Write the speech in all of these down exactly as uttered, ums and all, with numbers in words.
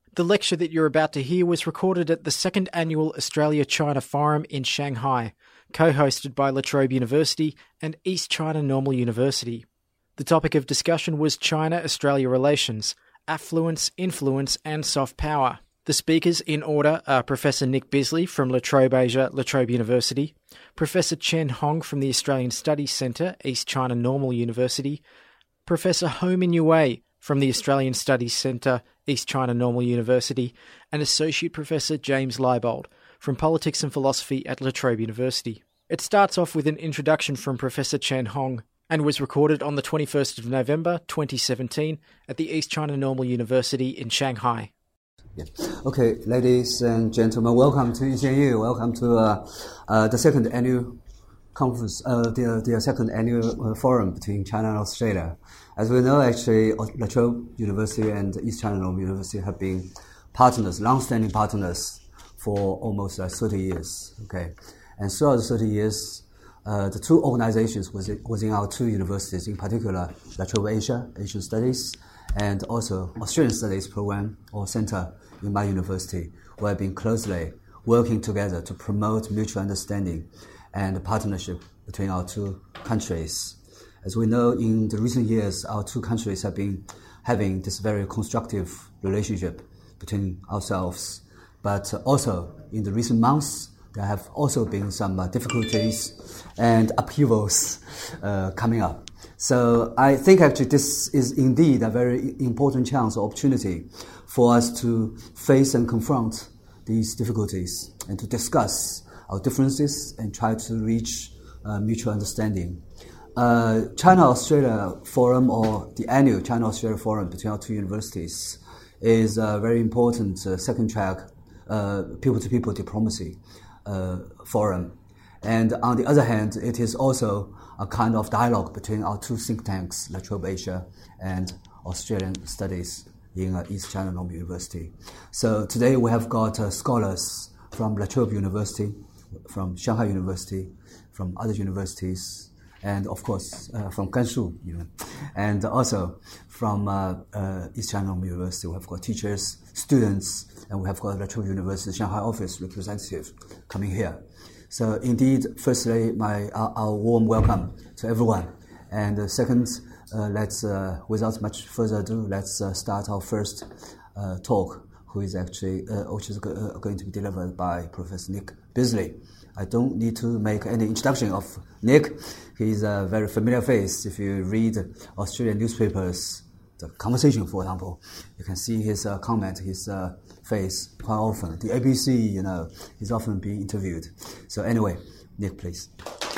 The lecture that you're about to hear was recorded at the second annual Australia-China Forum in Shanghai, co-hosted by La Trobe University and East China Normal University. The topic of discussion was China-Australia relations, affluence, influence and soft power. The speakers in order are Professor Nick Bisley from La Trobe Asia, La Trobe University, Professor Chen Hong from the Australian Studies Centre, East China Normal University, Professor Ho-Min Yue from the Australian Studies Centre, East China Normal University, and Associate Professor James Leibold from Politics and Philosophy at La Trobe University. It starts off with an introduction from Professor Chen Hong and was recorded on the twenty-first of November twenty seventeen at the East China Normal University in Shanghai. Yeah. Okay, ladies and gentlemen, welcome to E C N U. Welcome to uh, uh, the second annual conference, uh, the, the second annual uh, forum between China and Australia. As we know, actually, La Trobe University and East China Normal University have been partners, long-standing partners for almost uh, thirty years. Okay, and throughout the thirty years, uh, the two organizations within, within our two universities, in particular, La Trobe Asia, Asian Studies, and also Australian Studies program or center in my university, we have been closely working together to promote mutual understanding and partnership between our two countries. As we know, in the recent years, our two countries have been having this very constructive relationship between ourselves. But also, in the recent months, there have also been some uh, difficulties and upheavals uh, coming up. So I think actually this is indeed a very important chance or opportunity for us to face and confront these difficulties and to discuss our differences and try to reach uh, mutual understanding. Uh, China-Australia Forum, or the annual China-Australia Forum between our two universities, is a very important uh, second track uh, people-to-people diplomacy uh, forum. And on the other hand, it is also a kind of dialogue between our two think tanks, La Trobe Asia and Australian Studies in uh, East China Normal University. So today we have got uh, scholars from La Trobe University, from Shanghai University, from other universities, and of course uh, from Gansu, you know, and also from uh, uh, East China Normal University. We have got teachers, students, and we have got La Trobe University Shanghai office representative coming here. So indeed, firstly, my our, our warm welcome to everyone, and uh, second, uh, let's uh, without much further ado, let's uh, start our first uh, talk, who is actually uh, which is go- uh, going to be delivered by Professor Nick Bisley. I don't need to make any introduction of Nick. He's a very familiar face. If you read Australian newspapers, the Conversation, for example, you can see his uh, comment, his uh, face quite often. The A B C, you know, he's often being interviewed. So anyway, Nick, please.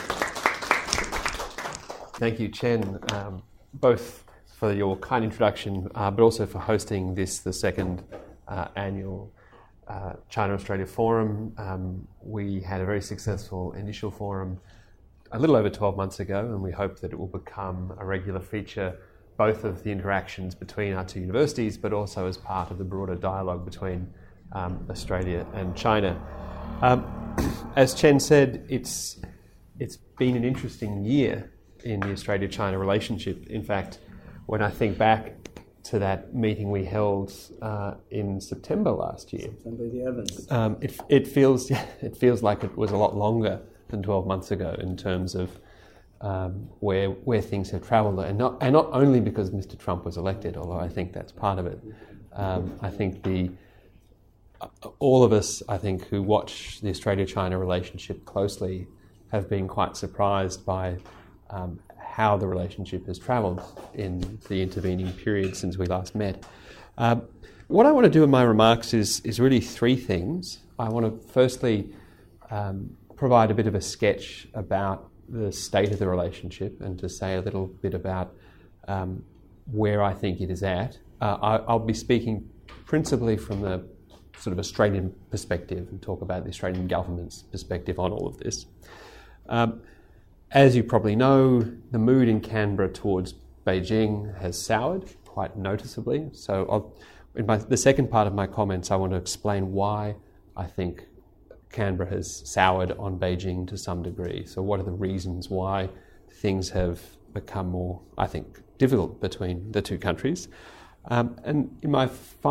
Thank you, Chen, um, both for your kind introduction, uh, but also for hosting this, the second uh, annual Uh, China-Australia Forum. Um, we had a very successful initial forum a little over twelve months ago, and we hope that it will become a regular feature, both of the interactions between our two universities, but also as part of the broader dialogue between um, Australia and China. Um, as Chen said, it's it's been an interesting year in the Australia-China relationship. In fact, when I think back to that meeting we held uh, in September last year. September the eleventh. Um, it, it feels it feels like it was a lot longer than twelve months ago in terms of um, where where things have travelled, and not and not only because Mister Trump was elected, although I think that's part of it. Um, I think the all of us, I think, who watch the Australia-China relationship closely have been quite surprised by um, how the relationship has travelled in the intervening period since we last met. Um, what I want to do in my remarks is is really three things. I want to firstly um, provide a bit of a sketch about the state of the relationship and to say a little bit about um, where I think it is at. Uh, I, I'll be speaking principally from the sort of Australian perspective and talk about the Australian government's perspective on all of this. Um, As you probably know, the mood in Canberra towards Beijing has soured quite noticeably. So I'll, in my, the second part of my comments, I want to explain why I think Canberra has soured on Beijing to some degree. So what are the reasons why things have become more, I think, difficult between the two countries? Um, and in my final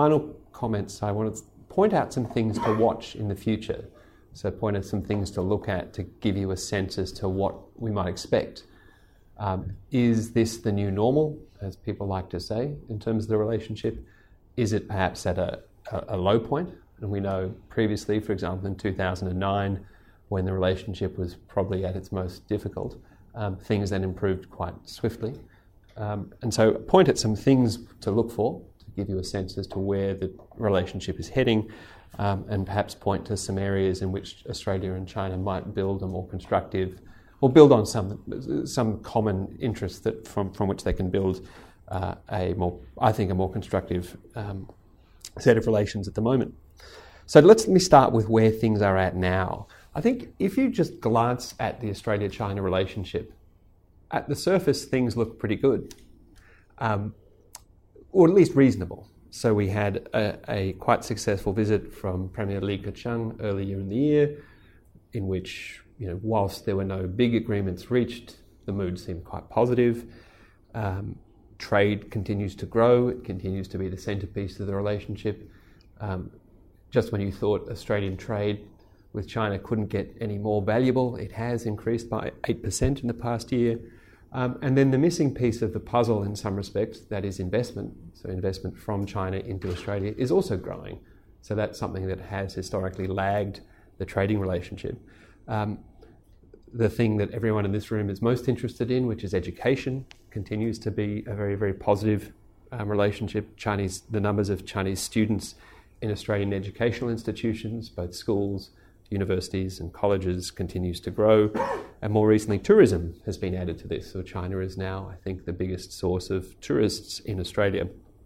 comments, I want to point out some things to watch in the future. So point out some things to look at to give you a sense as to what we might expect. Um, is this the new normal, as people like to say, in terms of the relationship? Is it perhaps at a, a, a low point? And we know previously, for example, in two thousand nine, when the relationship was probably at its most difficult, um, things then improved quite swiftly. Um, and so point at some things to look for, to give you a sense as to where the relationship is heading, um, and perhaps point to some areas in which Australia and China might build a more constructive, or build on some some common interests that from, from which they can build uh, a more, I think, a more constructive um, set of relations at the moment. So let's let me start with where things are at now. I think if you just glance at the Australia-China relationship, at the surface things look pretty good, um, or at least reasonable. So we had a, a quite successful visit from Premier Li Keqiang earlier in the year, in which, you know, whilst there were no big agreements reached, the mood seemed quite positive. Um, trade continues to grow. It continues to be the centrepiece of the relationship. Um, just when you thought Australian trade with China couldn't get any more valuable, it has increased by eight percent in the past year. Um, and then the missing piece of the puzzle in some respects, that is investment. So investment from China into Australia is also growing. So that's something that has historically lagged the trading relationship. Um, the thing that everyone in this room is most interested in, which is education, continues to be a very, very positive um, relationship. Chinese, the numbers of Chinese students in Australian educational institutions, both schools, universities and colleges, continues to grow. And more recently, tourism has been added to this. So China is now, I think, the biggest source of tourists in Australia.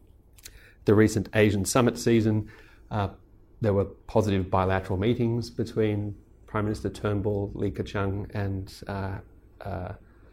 The recent Asian summit season, uh, there were positive bilateral meetings between Prime Minister Turnbull, Li Keqiang and uh, uh,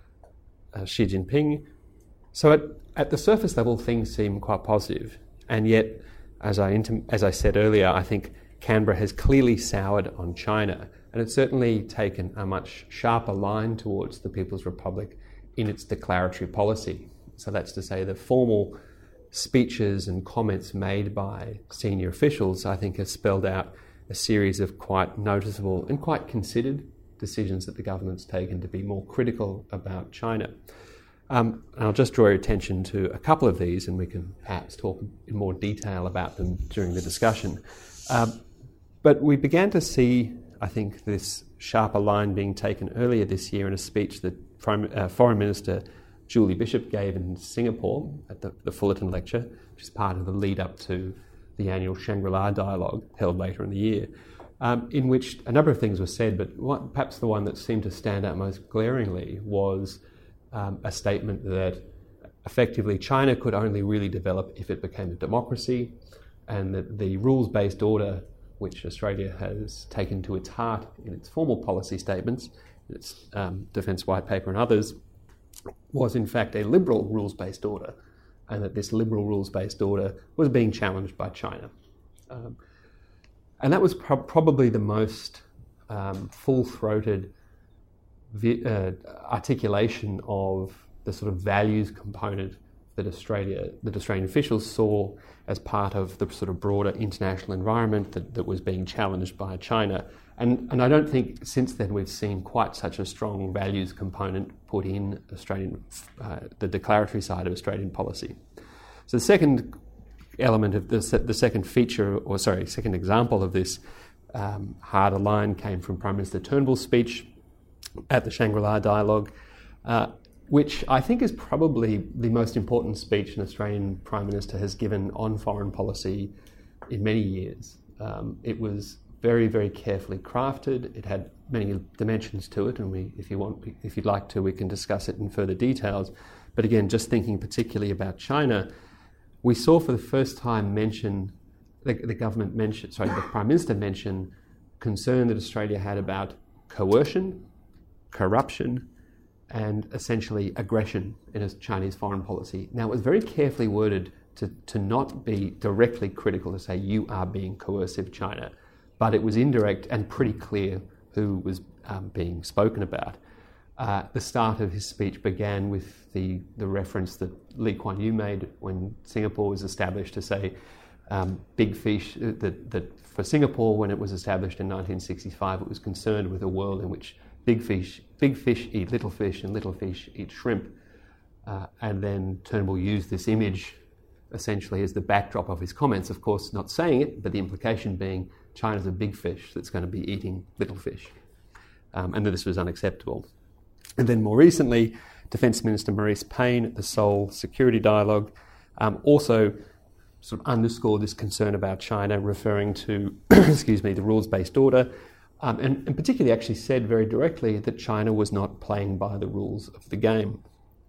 uh, Xi Jinping. So at, at the surface level, things seem quite positive. And yet, as I, intim- as I said earlier, I think Canberra has clearly soured on China, and it's certainly taken a much sharper line towards the People's Republic in its declaratory policy. So that's to say the formal speeches and comments made by senior officials, I think, have spelled out a series of quite noticeable and quite considered decisions that the government's taken to be more critical about China. Um, and I'll just draw your attention to a couple of these, and we can perhaps talk in more detail about them during the discussion. Um, But we began to see, I think, this sharper line being taken earlier this year in a speech that Prime, uh, Foreign Minister Julie Bishop gave in Singapore at the, the Fullerton Lecture, which is part of the lead-up to the annual Shangri-La Dialogue held later in the year, um, in which a number of things were said, but one, perhaps the one that seemed to stand out most glaringly was um, a statement that effectively China could only really develop if it became a democracy, and that the rules-based order which Australia has taken to its heart in its formal policy statements, its um, Defence White Paper and others, was in fact a liberal rules-based order, and that this liberal rules-based order was being challenged by China. Um, and that was pro- probably the most um, full-throated vi- uh, articulation of the sort of values component that Australia, that Australian officials saw as part of the sort of broader international environment that, that was being challenged by China. And, and I don't think since then we've seen quite such a strong values component put in Australian, uh, the declaratory side of Australian policy. So the second element of this, the second feature, or sorry, second example of this um, harder line came from Prime Minister Turnbull's speech at the Shangri-La Dialogue, uh, which I think is probably the most important speech an Australian Prime Minister has given on foreign policy in many years. Um, it was very, very carefully crafted. It had many dimensions to it, and we, if you want, if you'd like to, we can discuss it in further details. But again, just thinking particularly about China, we saw for the first time mention, the, the government mentioned, sorry, the Prime Minister mentioned concern that Australia had about coercion, corruption, and essentially aggression in a Chinese foreign policy. Now, it was very carefully worded to, to not be directly critical, to say you are being coercive, China, but it was indirect and pretty clear who was um, being spoken about. Uh, the start of his speech began with the, the reference that Lee Kuan Yew made when Singapore was established to say, um, big fish, that, that for Singapore, when it was established in nineteen sixty-five, it was concerned with a world in which big fish, big fish eat little fish and little fish eat shrimp. Uh, and then Turnbull used this image essentially as the backdrop of his comments, of course not saying it, but the implication being China's a big fish that's going to be eating little fish, um, and that this was unacceptable. And then more recently, Defence Minister Marise Payne at the Seoul Security Dialogue um, also sort of underscored this concern about China, referring to, excuse me, the rules-based order, um, and, and particularly actually said very directly that China was not playing by the rules of the game.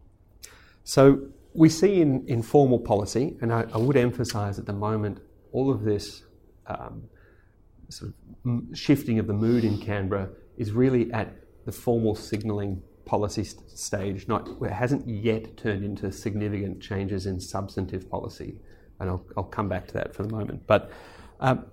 So we see in, in formal policy, and I, I would emphasise at the moment, all of this um, sort of shifting of the mood in Canberra is really at the formal signalling policy st- stage. Not, it hasn't yet turned into significant changes in substantive policy, and I'll, I'll come back to that for the moment. But um,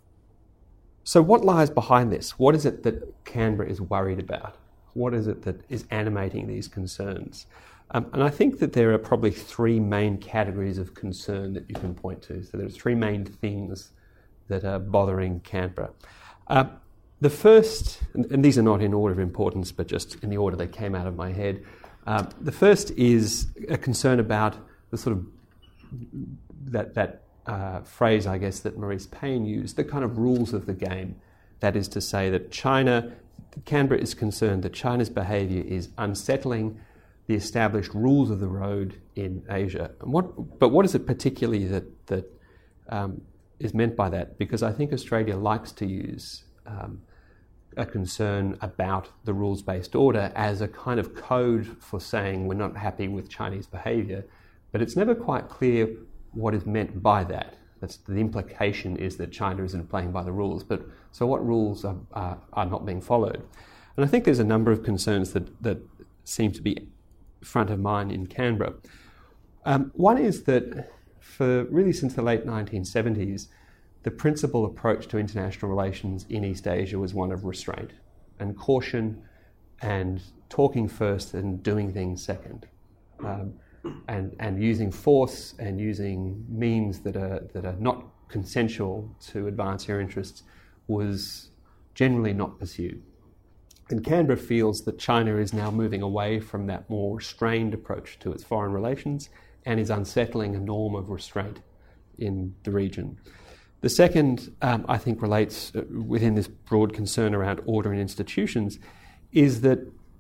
so what lies behind this? What is it that Canberra is worried about? What is it that is animating these concerns? Um, and I think that there are probably three main categories of concern that you can point to. So there are three main things that are bothering Canberra. Uh, the first, and, and these are not in order of importance, but just in the order they came out of my head. Uh, the first is a concern about the sort of that that uh, phrase, I guess, that Marise Payne used, the kind of rules of the game. That is to say that China, Canberra is concerned that China's behaviour is unsettling the established rules of the road in Asia. And what, but what is it particularly that, that um, is meant by that? Because I think Australia likes to use um, a concern about the rules-based order as a kind of code for saying we're not happy with Chinese behaviour, but it's never quite clear what is meant by that. That's, the implication is that China isn't playing by the rules, but so what rules are, are, are not being followed? And I think there's a number of concerns that, that seem to be front of mind in Canberra. Um, one is that for really since the late nineteen seventies, the principal approach to international relations in East Asia was one of restraint and caution and talking first and doing things second, um, and, and using force and using means that are, that are not consensual to advance your interests was generally not pursued. And Canberra feels that China is now moving away from that more restrained approach to its foreign relations and is unsettling a norm of restraint in the region. The second, um, I think, relates uh, within this broad concern around order and institutions, is that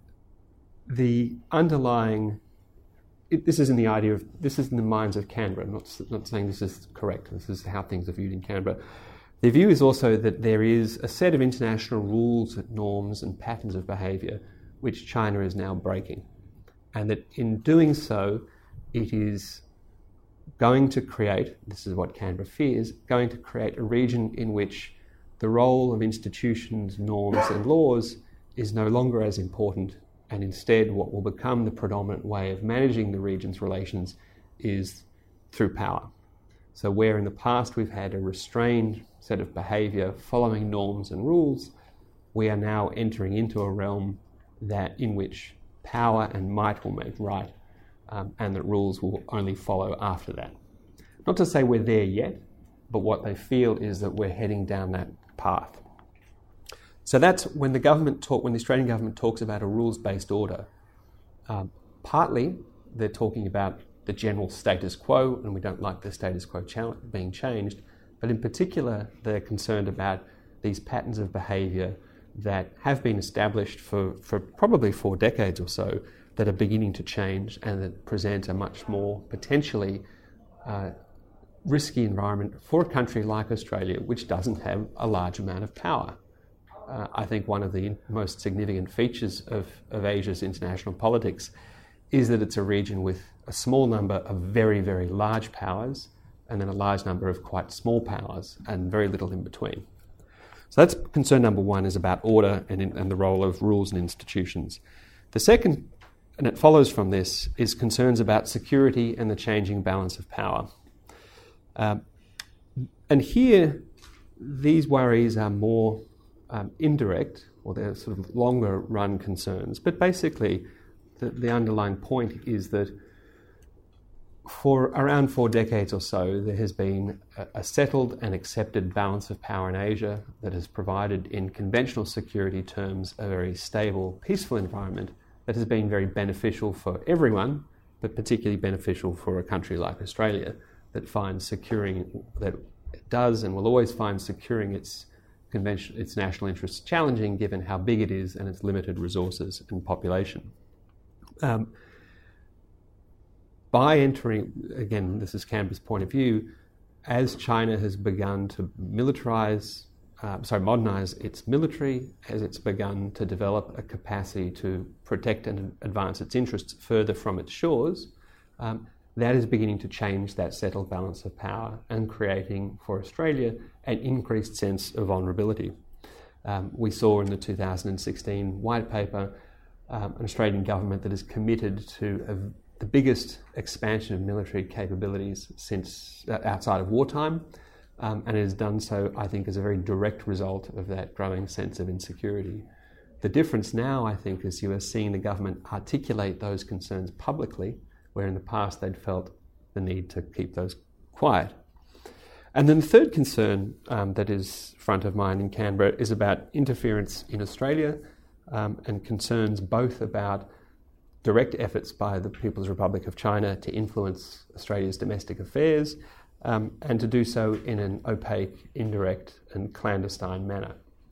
the underlying, it, this is in the idea of, this is in the minds of Canberra. I'm not, not saying this is correct, this is how things are viewed in Canberra. The view is also that there is a set of international rules, norms and patterns of behaviour which China is now breaking, and that in doing so it is going to create, this is what Canberra fears, going to create a region in which the role of institutions, norms and laws is no longer as important, and instead what will become the predominant way of managing the region's relations is through power. So where in the past we've had a restrained set of behaviour following norms and rules, we are now entering into a realm that in which power and might will make right, um, and that rules will only follow after that. Not to say we're there yet, but what they feel is that we're heading down that path. So that's when the government talk, when the Australian government talks about a rules-based order. Um, partly they're talking about the general status quo, and we don't like the status quo ch- being changed. But in particular, they're concerned about these patterns of behaviour that have been established for, for probably four decades or so, that are beginning to change and that present a much more potentially uh, risky environment for a country like Australia, which doesn't have a large amount of power. Uh, I think one of the most significant features of, of Asia's international politics is that it's a region with a small number of very, very large powers and then a large number of quite small powers and very little in between. So that's concern number one, is about order and, in, and the role of rules and institutions. The second, and it follows from this, is concerns about security and the changing balance of power. Um, and here, these worries are more um, indirect, or they're sort of longer run concerns, but basically the, the underlying point is that for around four decades or so, there has been a, a settled and accepted balance of power in Asia that has provided, in conventional security terms, a very stable, peaceful environment that has been very beneficial for everyone, but particularly beneficial for a country like Australia that finds securing, that does and will always find securing its convention, its national interests challenging, given how big it is and its limited resources and population. Um, by entering, again, this is Canberra's point of view, as China has begun to militarize, uh, sorry, modernize its military, as it's begun to develop a capacity to protect and advance its interests further from its shores, um, that is beginning to change that settled balance of power and creating for Australia an increased sense of vulnerability. Um, we saw in the two thousand sixteen white paper um, an Australian government that is committed to a, the biggest expansion of military capabilities since uh, outside of wartime, um, and it has done so, I think, as a very direct result of that growing sense of insecurity. The difference now, I think, is you are seeing the government articulate those concerns publicly, where in the past they'd felt the need to keep those quiet. And then the third concern um, that is front of mind in Canberra is about interference in Australia um, and concerns both about direct efforts by the People's Republic of China to influence Australia's domestic affairs um, and to do so in an opaque, indirect and clandestine manner.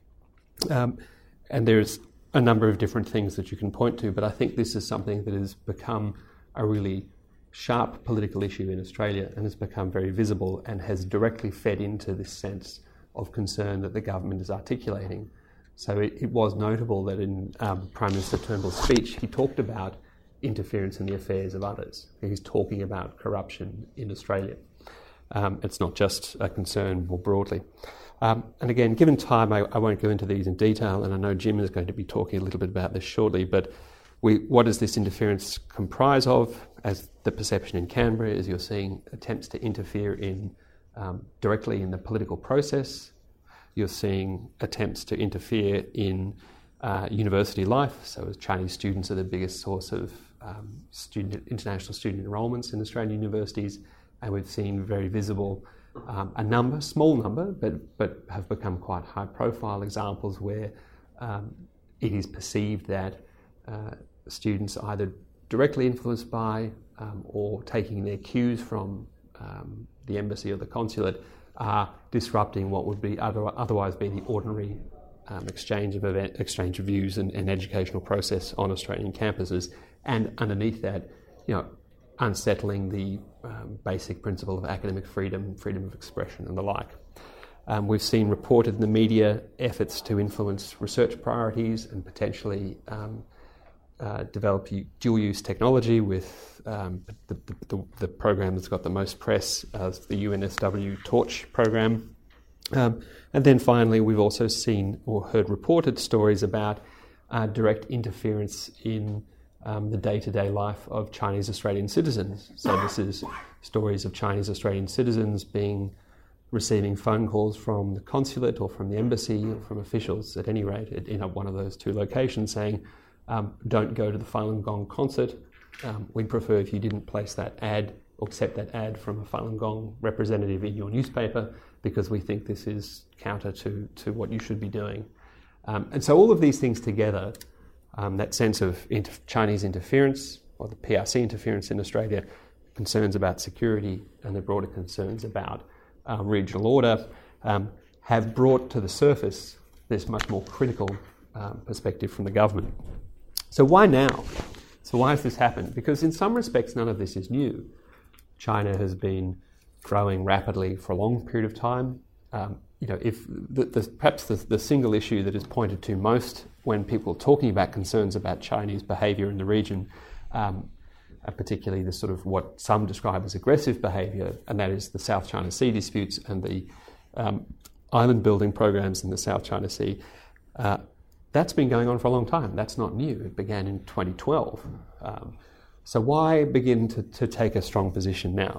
Um, and there's a number of different things that you can point to, but I think this is something that has become a really sharp political issue in Australia and has become very visible and has directly fed into this sense of concern that the government is articulating. So it, it was notable that in um, Prime Minister Turnbull's speech, he talked about interference in the affairs of others. He's talking about corruption in Australia. Um, it's not just a concern more broadly. Um, and again, given time, I, I won't go into these in detail, and I know Jim is going to be talking a little bit about this shortly, but We, what does this interference comprise of? As the perception in Canberra is you're seeing attempts to interfere in um, directly in the political process. You're seeing attempts to interfere in uh, university life. So as Chinese students are the biggest source of um, student, international student enrolments in Australian universities, and we've seen very visible um, a number, small number, but, but have become quite high profile examples where um, it is perceived that Uh, students either directly influenced by um, or taking their cues from um, the embassy or the consulate are disrupting what would be other, otherwise be the ordinary um, exchange of event, exchange of views and, and educational process on Australian campuses, and underneath that, you know, unsettling the um, basic principle of academic freedom, freedom of expression, and the like. Um, we've seen reported in the media efforts to influence research priorities and potentially um, Uh, develop dual-use technology with um, the, the, the program that's got the most press as the U N S W Torch program. Um, and then finally, we've also seen or heard reported stories about uh, direct interference in um, the day-to-day life of Chinese Australian citizens. So this is stories of Chinese Australian citizens being receiving phone calls from the consulate or from the embassy or from officials, at any rate, in one of those two locations, saying, Um, don't go to the Falun Gong concert. Um, we'd prefer if you didn't place that ad or accept that ad from a Falun Gong representative in your newspaper, because we think this is counter to, to what you should be doing. Um, and so all of these things together, um, that sense of inter- Chinese interference or the P R C interference in Australia, concerns about security and the broader concerns about uh, regional order, um, have brought to the surface this much more critical um, perspective from the government. So why now? So why has this happened? Because in some respects, none of this is new. China has been growing rapidly for a long period of time. Um, you know, if the, the, perhaps the, the single issue that is pointed to most when people are talking about concerns about Chinese behaviour in the region, um, particularly the sort of what some describe as aggressive behaviour, and that is the South China Sea disputes and the um, island building programs in the South China Sea. Uh, That's been going on for a long time. That's not new. It began in twenty twelve. Um, so why begin to, to take a strong position now?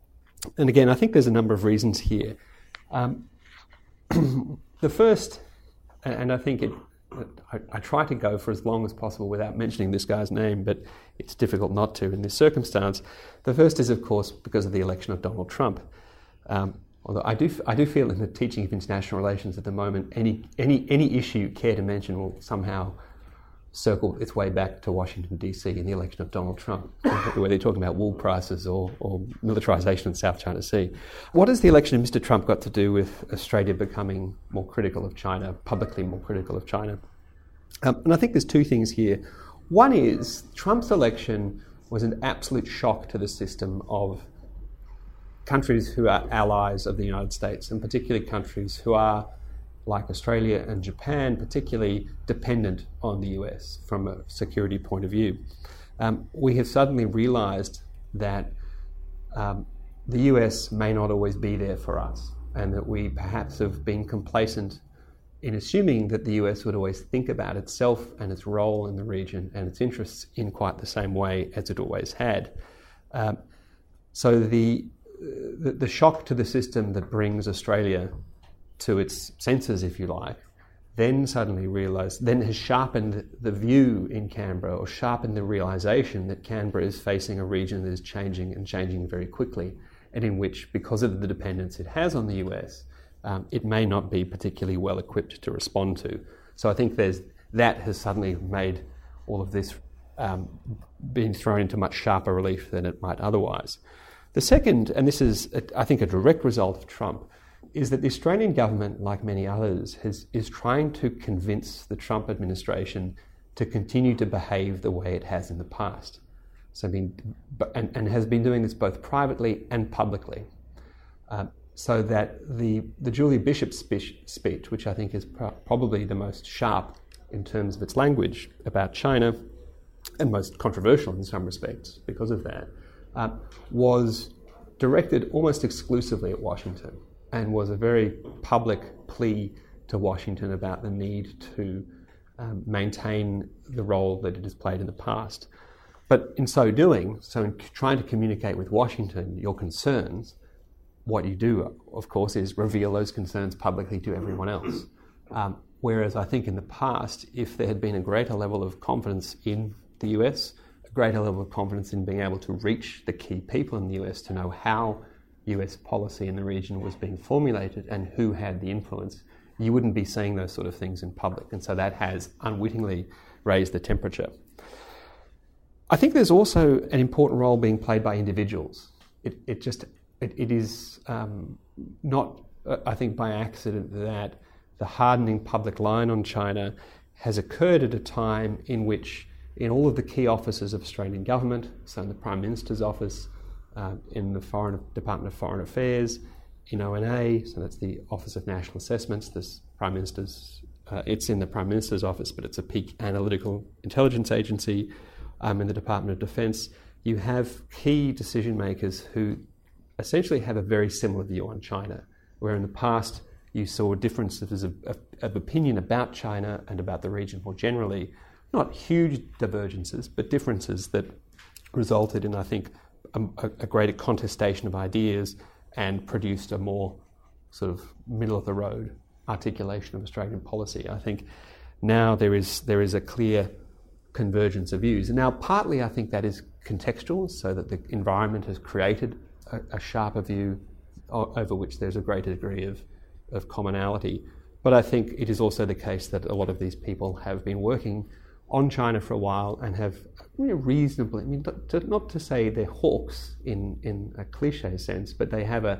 And again, I think there's a number of reasons here. Um, the first, and I think it I, I try to go for as long as possible without mentioning this guy's name, but it's difficult not to in this circumstance. The first is, of course, because of the election of Donald Trump. Um, although I do, I do feel in the teaching of international relations at the moment, any any any issue you care to mention will somehow circle its way back to Washington, D C in the election of Donald Trump, whether they're talking about wool prices or, or militarisation in the South China Sea. What has the election of Mister Trump got to do with Australia becoming more critical of China, publicly more critical of China? Um, and I think there's two things here. One is Trump's election was an absolute shock to the system of countries who are allies of the United States, and particularly countries who are, like Australia and Japan, particularly dependent on the U S from a security point of view. Um, we have suddenly realised that um, the U S may not always be there for us, and that we perhaps have been complacent in assuming that the U S would always think about itself and its role in the region and its interests in quite the same way as it always had. Um, so the, the the shock to the system that brings Australia to its senses, if you like, then suddenly realised, then has sharpened the view in Canberra, or sharpened the realisation that Canberra is facing a region that is changing and changing very quickly, and in which, because of the dependence it has on the U S, um, it may not be particularly well equipped to respond to. So I think there's that has suddenly made all of this um, being thrown into much sharper relief than it might otherwise. The second, and this is, I think, a direct result of Trump, is that the Australian government, like many others, has, is trying to convince the Trump administration to continue to behave the way it has in the past. So, been, and, and has been doing this both privately and publicly. Um, so that the, the Julie Bishop speech, speech, which I think is pro- probably the most sharp in terms of its language about China, and most controversial in some respects because of that, uh, was directed almost exclusively at Washington, and was a very public plea to Washington about the need to um, maintain the role that it has played in the past. But in so doing, so in trying to communicate with Washington your concerns, what you do, of course, is reveal those concerns publicly to everyone else. Um, whereas I think in the past, if there had been a greater level of confidence in the U S, a greater level of confidence in being able to reach the key people in the U S to know how U S policy in the region was being formulated and who had the influence, you wouldn't be seeing those sort of things in public. And so that has unwittingly raised the temperature. I think there's also an important role being played by individuals. It, it just, it, it is um, not, uh, I think, by accident that the hardening public line on China has occurred at a time in which, in all of the key offices of Australian government, so in the Prime Minister's office, Uh, in the Foreign Department of Foreign Affairs, in O N A, so that's the Office of National Assessments, this Prime Minister's, uh, it's in the Prime Minister's office, but it's a peak analytical intelligence agency. Um, in the Department of Defence, you have key decision makers who essentially have a very similar view on China, where in the past you saw differences of, of, of opinion about China and about the region more generally, not huge divergences, but differences that resulted in, I think, A, a greater contestation of ideas and produced a more sort of middle-of-the-road articulation of Australian policy. I think now there is there is a clear convergence of views. And now partly I think that is contextual, so that the environment has created a, a sharper view over which there's a greater degree of, of commonality. But I think it is also the case that a lot of these people have been working on China for a while and have you know, reasonably, I mean, to, not to say they're hawks in, in a cliche sense, but they have a,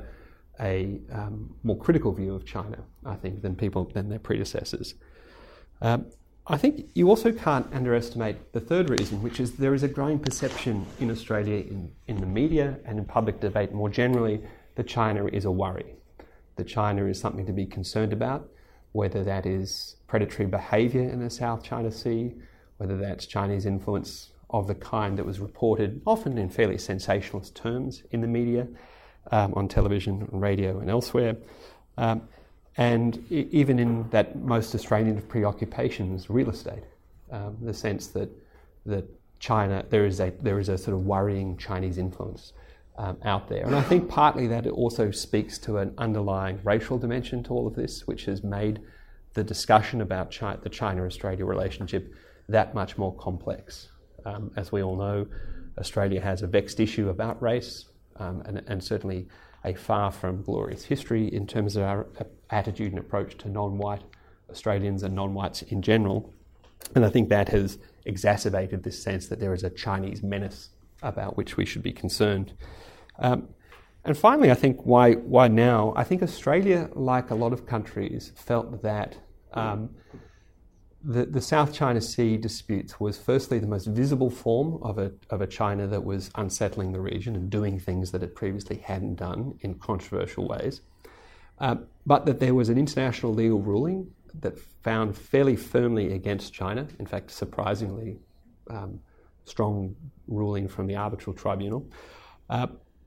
a um, more critical view of China, I think, than people, than their predecessors. Um, I think you also can't underestimate the third reason, which is there is a growing perception in Australia, in, in the media and in public debate more generally, that China is a worry, that China is something to be concerned about, whether that is predatory behaviour in the South China Sea, whether that's Chinese influence of the kind that was reported, often in fairly sensationalist terms, in the media, um, on television, on radio and elsewhere. Um, and I- even in that most Australian preoccupations, real estate, um, the sense that that China, there is a there is a sort of worrying Chinese influence um, out there. And I think partly that it also speaks to an underlying racial dimension to all of this, which has made the discussion about China, the China-Australia relationship that much more complex. Um, as we all know, Australia has a vexed issue about race, um, and, and certainly a far from glorious history in terms of our attitude and approach to non-white Australians and non-whites in general. And I think that has exacerbated this sense that there is a Chinese menace about which we should be concerned. Um, and finally, I think why why now? I think Australia, like a lot of countries, felt that um, the, the South China Sea disputes was firstly the most visible form of a, of a China that was unsettling the region and doing things that it previously hadn't done in controversial ways, uh, but that there was an international legal ruling that found fairly firmly against China, in fact, surprisingly um, strong ruling from the arbitral tribunal, uh,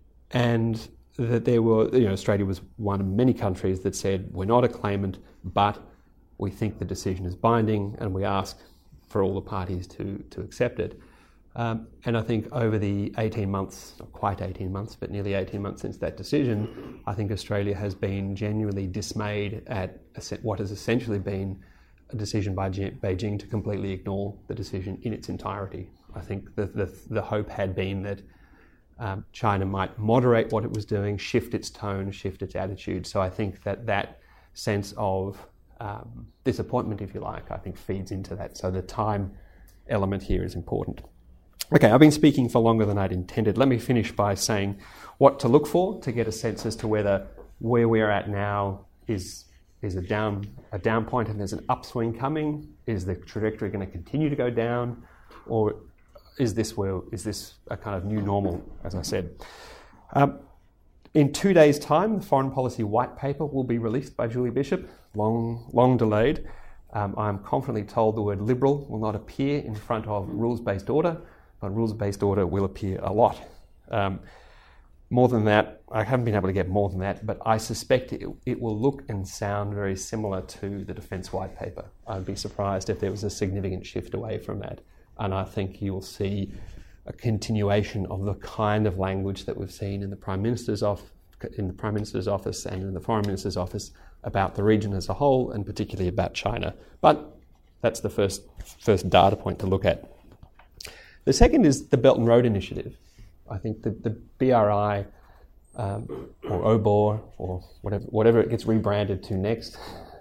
and that there were, you know, Australia was one of many countries that said, we're not a claimant, but we think the decision is binding and we ask for all the parties to, to accept it. Um, and I think over the eighteen months, not quite eighteen months, but nearly eighteen months since that decision, I think Australia has been genuinely dismayed at what has essentially been a decision by Beijing to completely ignore the decision in its entirety. I think the, the, the hope had been that um, China might moderate what it was doing, shift its tone, shift its attitude. So I think that that sense of um, disappointment, if you like, I think feeds into that. So the time element here is important. Okay, I've been speaking for longer than I'd intended. Let me finish by saying what to look for to get a sense as to whether where we're at now is is a down a down point and there's an upswing coming. Is the trajectory going to continue to go down, or is this where is this a kind of new normal? As I said, um, in two days' time, the foreign policy white paper will be released by Julie Bishop. Long long delayed. Um, I'm confidently told the word liberal will not appear in front of rules-based order. But rules-based order will appear a lot. Um, more than that, I haven't been able to get more than that, but I suspect it, it will look and sound very similar to the Defence White Paper. I'd be surprised if there was a significant shift away from that. And I think you'll see a continuation of the kind of language that we've seen in the Prime Minister's off, in the Prime Minister's office and in the Foreign Minister's office about the region as a whole, and particularly about China. But that's the first first data point to look at. The second is the Belt and Road Initiative. I think the, the B R I um, or O B O R or whatever whatever it gets rebranded to next.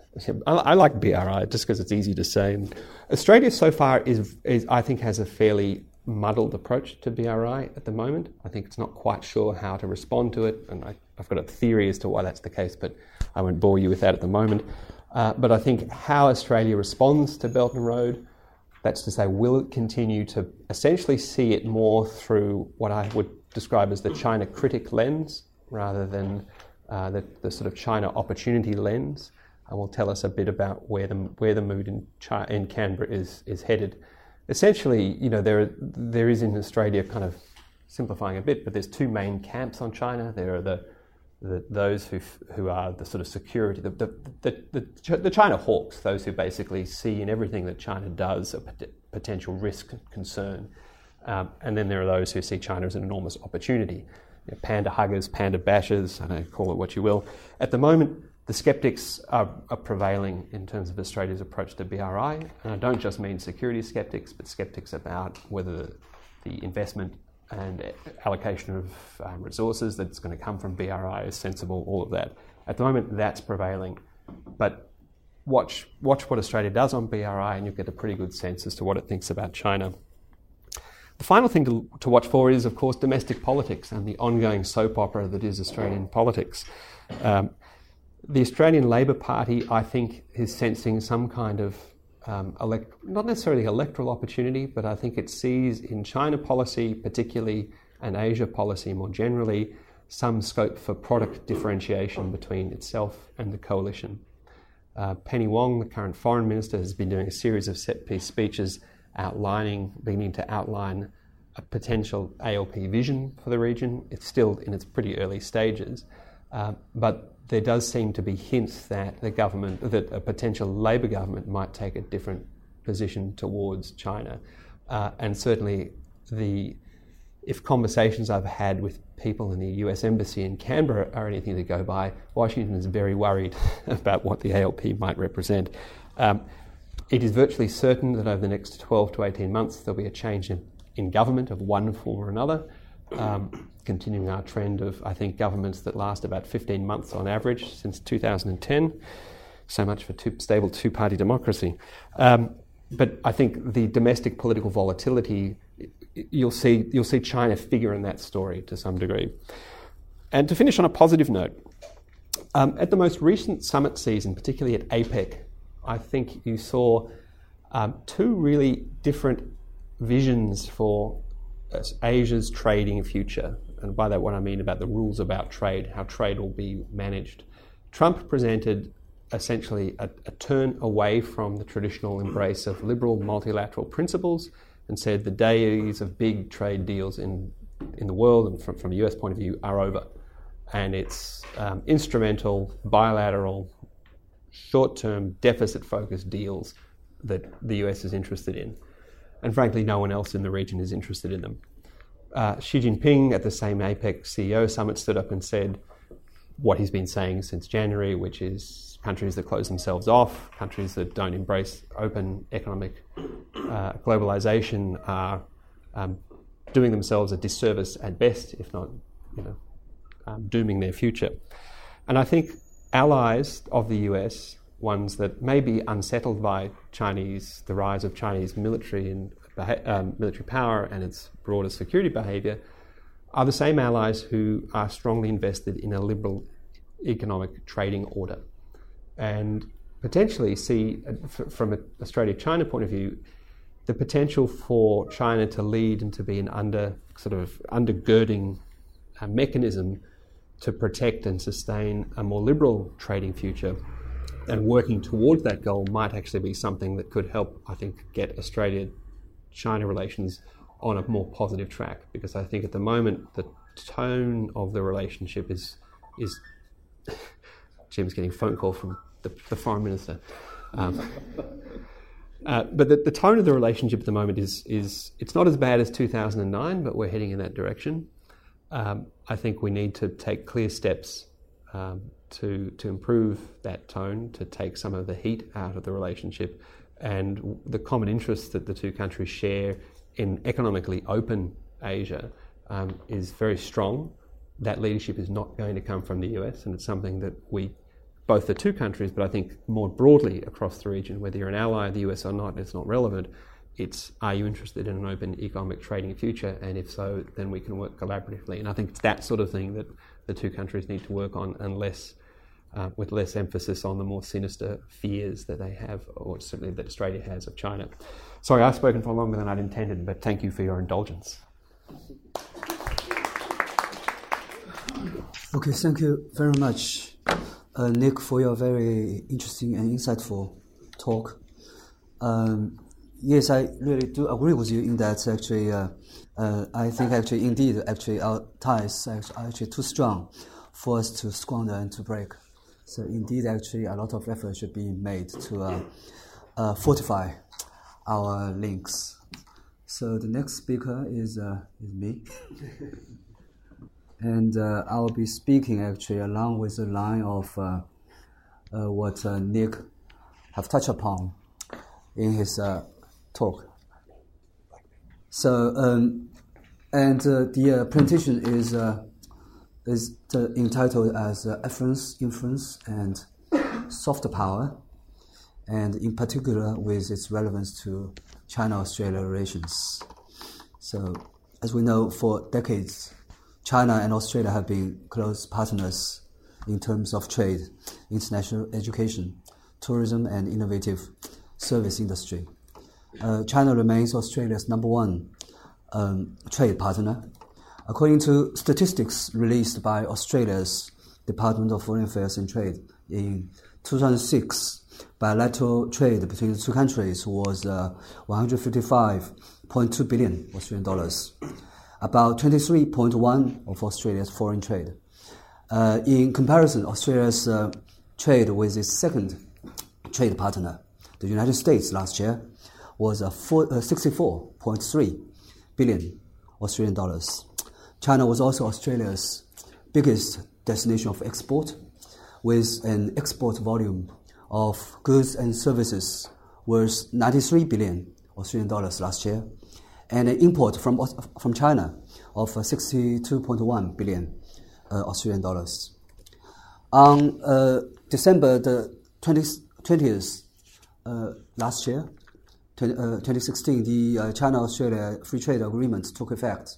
I, I like B R I just because it's easy to say. And Australia so far is, is, I think, has a fairly muddled approach to B R I at the moment. I think it's not quite sure how to respond to it, and I, I've got a theory as to why that's the case, but I won't bore you with that at the moment. Uh, but I think how Australia responds to Belt and Road, that's to say, will it continue to essentially see it more through what I would describe as the China critic lens rather than uh, the, the sort of China opportunity lens? And will tell us a bit about where the where the mood in China, in Canberra is is headed. Essentially, you know, there there is in Australia, kind of simplifying a bit, but there's two main camps on China. There are the The, those who who are the sort of security, the the, the the the China hawks, those who basically see in everything that China does a pot- potential risk and concern. Um, and then there are those who see China as an enormous opportunity. You know, panda huggers, panda bashers, I don't know, call it what you will. At the moment, the skeptics are, are prevailing in terms of Australia's approach to B R I. And I don't just mean security skeptics, but skeptics about whether the, the investment and allocation of um, resources that's going to come from B R I is sensible, all of that. At the moment, that's prevailing. But watch watch what Australia does on B R I and you'll get a pretty good sense as to what it thinks about China. The final thing to, to watch for is, of course, domestic politics and the ongoing soap opera that is Australian politics. Um, the Australian Labor Party, I think, is sensing some kind of Um, elect- not necessarily electoral opportunity, but I think it sees in China policy particularly and Asia policy more generally some scope for product differentiation between itself and the coalition. Uh, Penny Wong, the current foreign minister, has been doing a series of set-piece speeches outlining, beginning to outline a potential A L P vision for the region. It's still in its pretty early stages, uh, but there does seem to be hints that the government, that a potential Labor government might take a different position towards China. Uh, and certainly the if conversations I've had with people in the U S Embassy in Canberra are anything to go by, Washington is very worried about what the A L P might represent. Um, it is virtually certain that over the next twelve to eighteen months there'll be a change in, in government of one form or another, um, continuing our trend of, I think, governments that last about fifteen months on average since two thousand ten. So much for two, stable two-party democracy. Um, but I think the domestic political volatility, you'll see you'll see China figure in that story to some degree. And to finish on a positive note, um, at the most recent summit season, particularly at APEC, I think you saw um, two really different visions for uh, Asia's trading future. And by that what I mean about the rules about trade, how trade will be managed. Trump presented essentially a, a turn away from the traditional embrace of liberal multilateral principles and said the days of big trade deals in in the world and from, from a U S point of view are over. And it's um, instrumental, bilateral, short-term, deficit-focused deals that the U S is interested in. And frankly, no one else in the region is interested in them. Uh, Xi Jinping at the same APEC C E O summit stood up and said what he's been saying since January, which is countries that close themselves off, countries that don't embrace open economic uh, globalization are um, doing themselves a disservice at best, if not, you know, um, dooming their future. And I think allies of the U S, ones that may be unsettled by Chinese, the rise of Chinese military and um, military power and its broader security behaviour, are the same allies who are strongly invested in a liberal economic trading order. And potentially see, from an Australia-China point of view, the potential for China to lead and to be an under sort of undergirding uh, mechanism to protect and sustain a more liberal trading future, and working towards that goal might actually be something that could help, I think, get Australia-China relations on a more positive track. Because I think at the moment the tone of the relationship is is. Jim's getting a phone call from the, the Foreign Minister. Um, uh, but the, the tone of the relationship at the moment is, is it's not as bad as two thousand nine, but we're heading in that direction. Um, I think we need to take clear steps um, to, to improve that tone, to take some of the heat out of the relationship, and the common interests that the two countries share in economically open Asia um, is very strong. That leadership is not going to come from the U S, and it's something that we, both the two countries, but I think more broadly across the region, whether you're an ally of the U S or not, it's not relevant. It's, are you interested in an open economic trading future? And if so, then we can work collaboratively. And I think it's that sort of thing that the two countries need to work on, unless, uh, with less emphasis on the more sinister fears that they have, or certainly that Australia has, of China. Sorry, I've spoken for longer than I'd intended, but thank you for your indulgence. Okay, thank you very much, uh, Nick, for your very interesting and insightful talk. Um, yes, I really do agree with you in that actually, uh, uh, I think actually indeed actually our ties are actually too strong for us to squander and to break. So indeed actually a lot of effort should be made to uh, uh, fortify our links. So the next speaker is, uh, is me. And uh, I'll be speaking actually along with the line of uh, uh, what uh, Nick have touched upon in his uh, talk. So, um, and uh, the uh, presentation is uh, is uh, entitled as uh, Affluence, Influence, and Soft Power, and in particular with its relevance to China-Australia relations. So, as we know, for decades, China and Australia have been close partners in terms of trade, international education, tourism, and innovative service industry. Uh, China remains Australia's number one um, trade partner. According to statistics released by Australia's Department of Foreign Affairs and Trade in two thousand six, bilateral trade between the two countries was uh, one hundred fifty-five point two billion Australian dollars. About twenty-three point one of Australia's foreign trade. Uh, in comparison, Australia's uh, trade with its second trade partner, the United States, last year was uh, uh, sixty-four point three billion Australian dollars. China was also Australia's biggest destination of export, with an export volume of goods and services worth ninety-three billion Australian dollars last year, and an import from from China of uh, sixty-two point one billion uh, Australian dollars. On uh, December the twentieth uh, last year, twenty sixteen, the uh, China-Australia Free Trade Agreement took effect.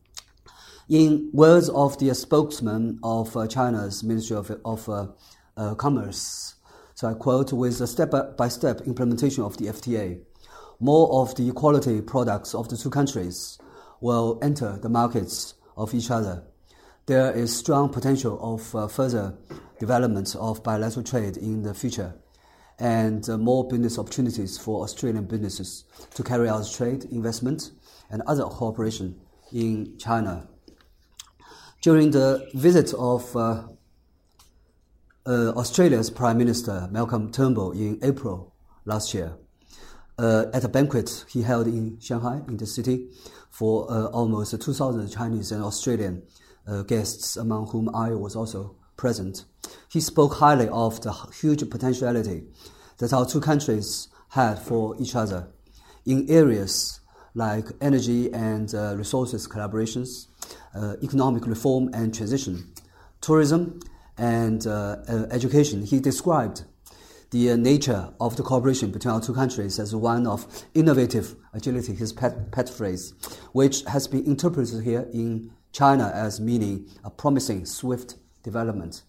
In words of the spokesman of uh, China's Ministry of, of uh, uh, Commerce, so I quote, with the step-by-step implementation of the F T A, more of the quality products of the two countries will enter the markets of each other. There is strong potential of uh, further development of bilateral trade in the future, and uh, more business opportunities for Australian businesses to carry out trade, investment, and other cooperation in China. During the visit of uh, uh, Australia's Prime Minister Malcolm Turnbull in April last year, uh, at a banquet he held in Shanghai, in the city, for uh, almost two thousand Chinese and Australian uh, guests, among whom I was also present, he spoke highly of the huge potentiality that our two countries had for each other in areas like energy and uh, resources collaborations, uh, economic reform and transition, tourism, and uh, uh, education. He described the uh, nature of the cooperation between our two countries as one of innovative agility, his pet, pet phrase, which has been interpreted here in China as meaning a promising, swift development.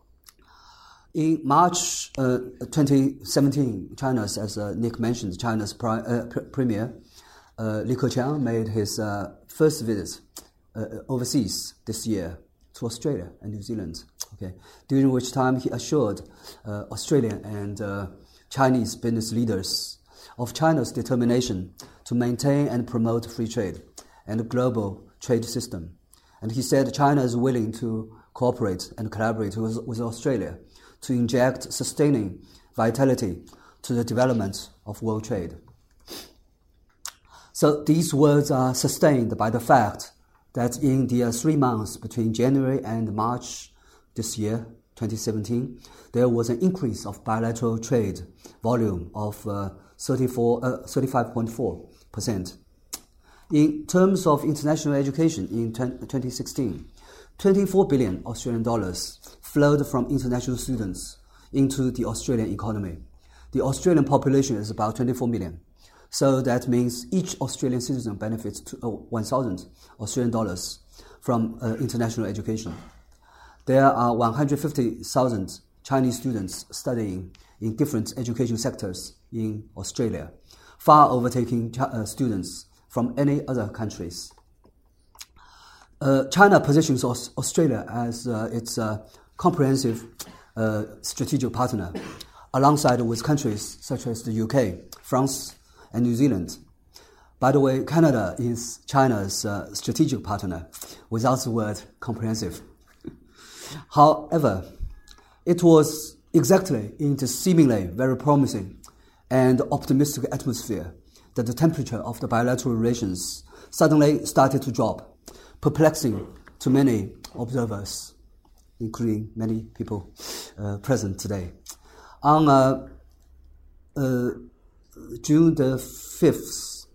In March uh, twenty seventeen, China's, as uh, Nick mentioned, China's pri- uh, pr- premier, uh, Li Keqiang, made his uh, first visit uh, overseas this year to Australia and New Zealand, okay, during which time he assured uh, Australian and uh, Chinese business leaders of China's determination to maintain and promote free trade and a global trade system. And he said China is willing to cooperate and collaborate with, with Australia to inject sustaining vitality to the development of world trade. So these words are sustained by the fact that in the uh, three months between January and March this year, twenty seventeen, there was an increase of bilateral trade volume of uh, thirty-five point four percent. In terms of international education in twenty sixteen, twenty-four billion Australian dollars flowed from international students into the Australian economy. The Australian population is about twenty-four million. So that means each Australian citizen benefits to, uh, one thousand Australian dollars from uh, international education. There are one hundred fifty thousand Chinese students studying in different education sectors in Australia, far overtaking ch- uh, students from any other countries. Uh, China positions Aus- Australia as uh, its uh, comprehensive uh, strategic partner, alongside with countries such as the U K, France, and New Zealand. By the way, Canada is China's uh, strategic partner, without the word comprehensive. However, it was exactly in the seemingly very promising and optimistic atmosphere that the temperature of the bilateral relations suddenly started to drop, perplexing to many observers, including many people uh, present today. On uh, uh, June the fifth,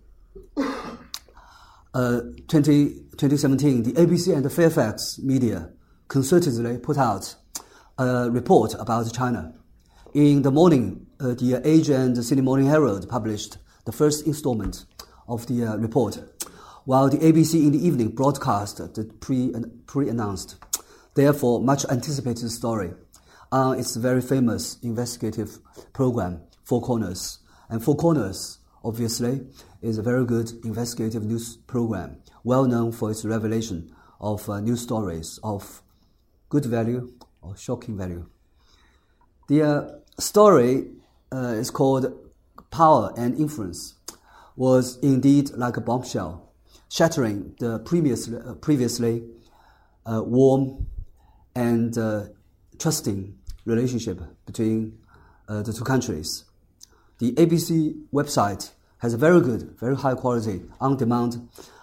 uh, twenty seventeen, the A B C and the Fairfax media concertedly put out a report about China. In the morning, uh, the Age and the Sydney Morning Herald published the first installment of the uh, report, while the A B C in the evening broadcast the pre, pre-announced, therefore much anticipated story on its very famous investigative program, Four Corners. And Four Corners, obviously, is a very good investigative news program, well known for its revelation of uh, news stories of good value or shocking value. The uh, story uh, is called Power and Influence, was indeed like a bombshell, shattering the previously, uh, previously uh, warm and uh, trusting relationship between uh, the two countries. The A B C website has a very good, very high quality, on-demand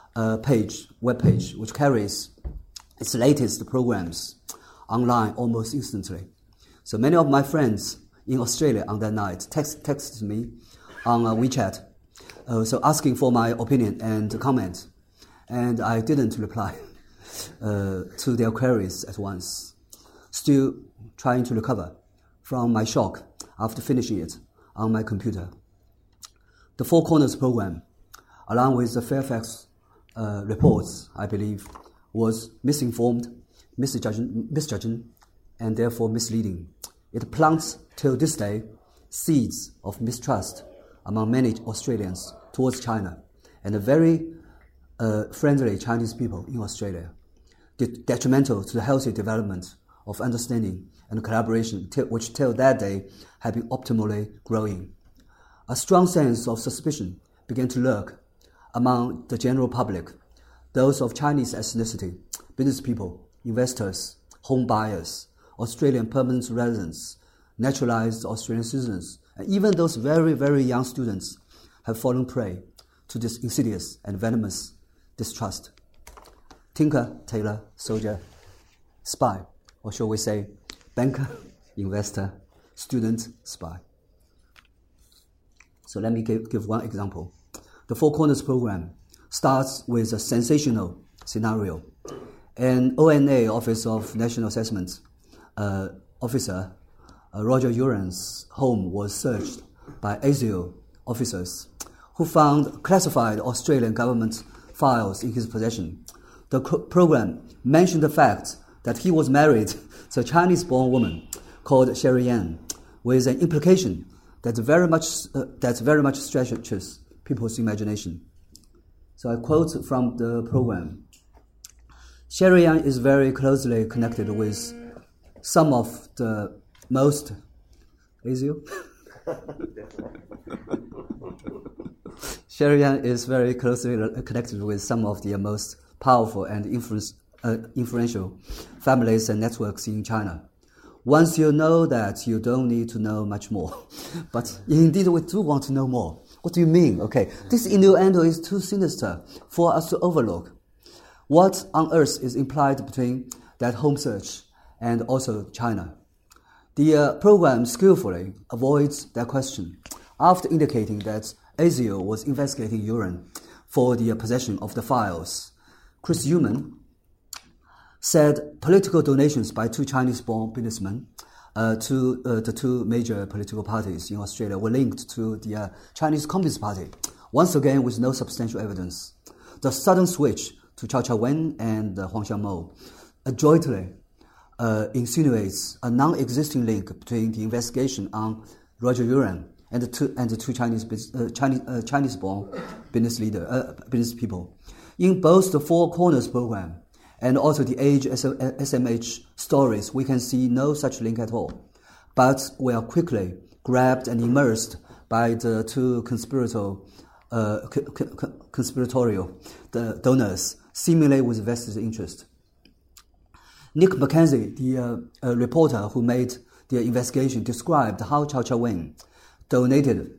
uh, page, web page, which carries its latest programs online almost instantly. So many of my friends in Australia on that night text, texted me on uh, WeChat, uh, so asking for my opinion and comment. And I didn't reply uh, to their queries at once, still trying to recover from my shock after finishing it on my computer. The Four Corners program, along with the Fairfax uh, reports, I believe, was misinformed, misjudging, misjudging, and therefore misleading. It plants till this day seeds of mistrust among many Australians towards China and a very uh, friendly Chinese people in Australia, de- detrimental to the healthy development of understanding and collaboration, t- which till that day had been optimally growing. A strong sense of suspicion began to lurk among the general public, those of Chinese ethnicity, business people, investors, home buyers, Australian permanent residents, naturalized Australian citizens, and even those very, very young students have fallen prey to this insidious and venomous distrust. Tinker, tailor, soldier, spy, or shall we say, banker, investor, student, spy. So let me give, give one example. The Four Corners program starts with a sensational scenario. An O N A, Office of National Assessment, uh, officer, uh, Roger Uran's home was searched by A S I O officers who found classified Australian government files in his possession. The co- program mentioned the fact that he was married to a Chinese-born woman called Sherry Yan, with an implication that very much uh, that very much stretches people's imagination. So I quote from the program. Sherry Yan is very closely connected with some of the most A S I O? Sherry Yan is very closely connected with some of the most powerful and influence, uh, influential families and networks in China. Once you know that, you don't need to know much more. But indeed, we do want to know more. What do you mean? Okay, this innuendo is too sinister for us to overlook. What on earth is implied between that home search and also China? The uh, program skillfully avoids that question after indicating that A S I O was investigating Uran for the uh, possession of the files. Chris Human said political donations by two Chinese-born businessmen uh, to uh, the two major political parties in Australia were linked to the uh, Chinese Communist Party, once again with no substantial evidence. The sudden switch to Cao Cao-wen and uh, Huang Xiangmo adroitly uh, insinuates a non-existing link between the investigation on Roger Uran and the two, and the two Chinese, uh, Chinese, uh, Chinese-born business leader, uh, business people. In both the Four Corners program and also the Age S M H stories, we can see no such link at all. But we are quickly grabbed and immersed by the two conspirator, uh, c- c- conspiratorial the donors, seemingly with vested interest. Nick Mackenzie, the uh, uh, reporter who made the investigation, described how Cao Cao-wen donated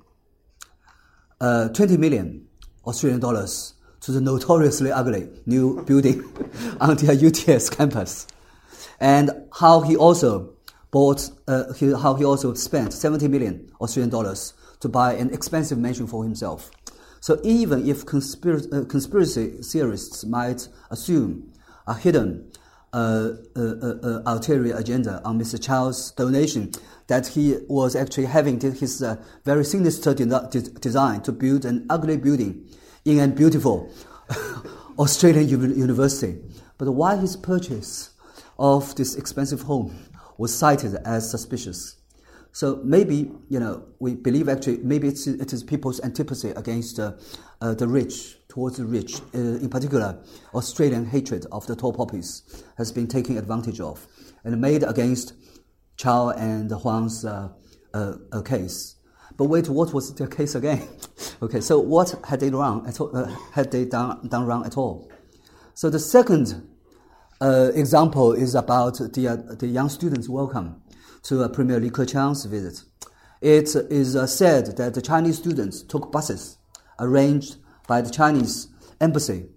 uh, twenty million Australian dollars to the notoriously ugly new building on the U T S campus, and how he also bought, uh, he, how he also spent seventy million Australian dollars to buy an expensive mansion for himself. So even if conspiracy, uh, conspiracy theorists might assume a hidden uh, uh, uh, ulterior agenda on Mister Chow's donation, that he was actually having his uh, very sinister de- de- design to build an ugly building in a beautiful Australian university. But why his purchase of this expensive home was cited as suspicious? So maybe, you know, we believe actually maybe it's, it is people's antipathy against uh, uh, the rich, towards the rich. Uh, in particular, Australian hatred of the tall poppies has been taken advantage of and made against Cao and Huang's uh, uh, uh, case. But wait, what was their case again? Okay, so what had they wrong at all, uh, had they done, done wrong at all? So the second uh, example is about the uh, the young students' welcome to uh, Premier Li Keqiang's visit. It is uh, said that the Chinese students took buses arranged by the Chinese embassy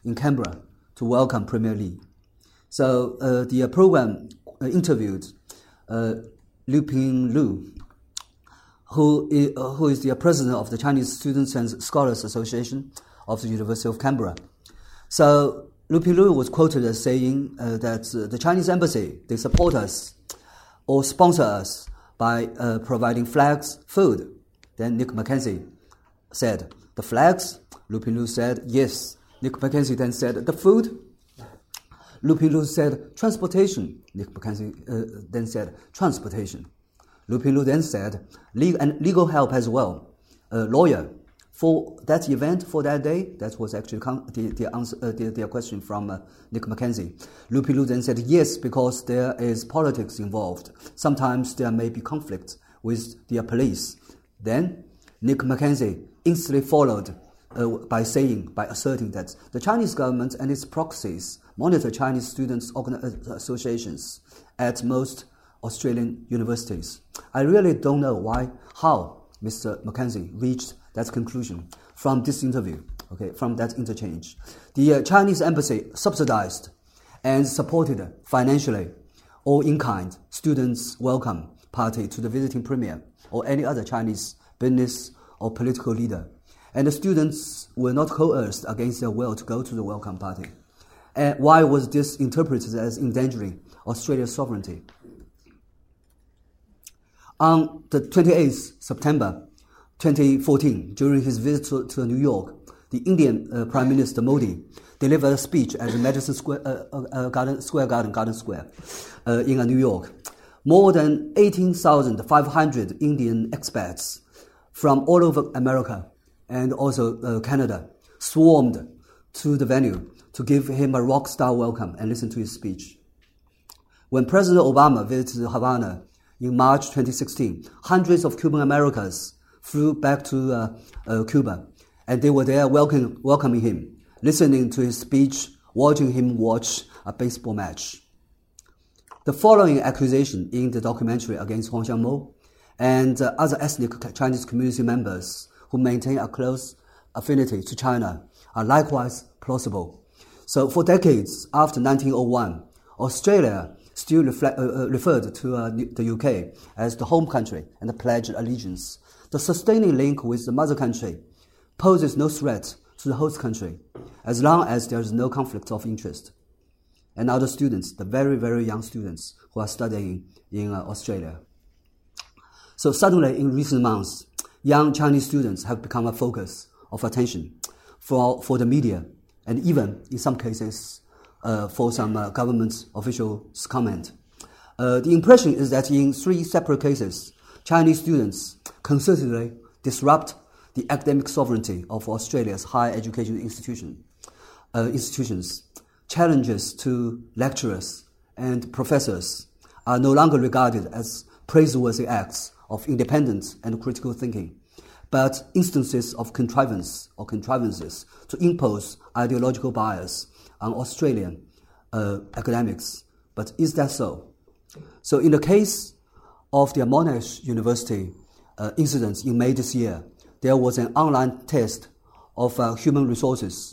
in Canberra to welcome Premier Li. So uh, the program uh, interviewed uh, Liu Ping Lu, who is, uh, who is the president of the Chinese Students and Scholars Association of the University of Canberra. So Liu Ping Lu was quoted as saying uh, that uh, the Chinese embassy, they support us or sponsor us by uh, providing flags, food. Then Nick Mackenzie said, the flags? Liu Ping Lu said, yes. Nick Mackenzie then said, the food? Liu Ping Lu said, transportation. Nick Mackenzie uh, then said, transportation. Liu Ping Lu then said, legal, and legal help as well. A lawyer. For that event, for that day, that was actually the, the, answer, uh, the, the question from uh, Nick Mackenzie. Liu Ping Lu then said, yes, because there is politics involved. Sometimes there may be conflict with the police. Then Nick Mackenzie instantly followed uh, by saying, by asserting that the Chinese government and its proxies monitor Chinese students' associations at most Australian universities. I really don't know why, how Mister Mackenzie reached that conclusion from this interview, okay, from that interchange. The uh, Chinese embassy subsidized and supported financially or in kind students' welcome party to the visiting premier or any other Chinese business or political leader. And the students were not coerced against their will to go to the welcome party. And why was this interpreted as endangering Australia's sovereignty? On the twenty-eighth of September twenty fourteen, during his visit to, to New York, the Indian uh, Prime Minister Modi delivered a speech at the Madison Square, uh, uh, Garden, Square Garden, Garden Square uh, in uh, New York. More than eighteen thousand five hundred Indian expats from all over America and also uh, Canada swarmed to the venue to give him a rock-star welcome and listen to his speech. When President Obama visited Havana in March twenty sixteen, hundreds of Cuban Americans flew back to uh, uh, Cuba, and they were there welcoming, welcoming him, listening to his speech, watching him watch a baseball match. The following accusation in the documentary against Huang Xiangmo and uh, other ethnic Chinese community members who maintain a close affinity to China are likewise plausible. So for decades after nineteen oh one, Australia still reflect, uh, referred to uh, the U K as the home country and pledged allegiance. The sustaining link with the mother country poses no threat to the host country as long as there is no conflict of interest. And now the students, the very, very young students who are studying in uh, Australia. So suddenly in recent months, young Chinese students have become a focus of attention for, for the media and even in some cases uh, for some uh, government officials' comment. Uh, the impression is that in three separate cases, Chinese students consistently disrupt the academic sovereignty of Australia's higher education institution, uh, institutions. Challenges to lecturers and professors are no longer regarded as praiseworthy acts of independent and critical thinking, but instances of contrivance or contrivances to impose ideological bias on Australian uh, academics. But is that so? So in the case of the Monash University uh, incident in May this year, there was an online test of uh, human resources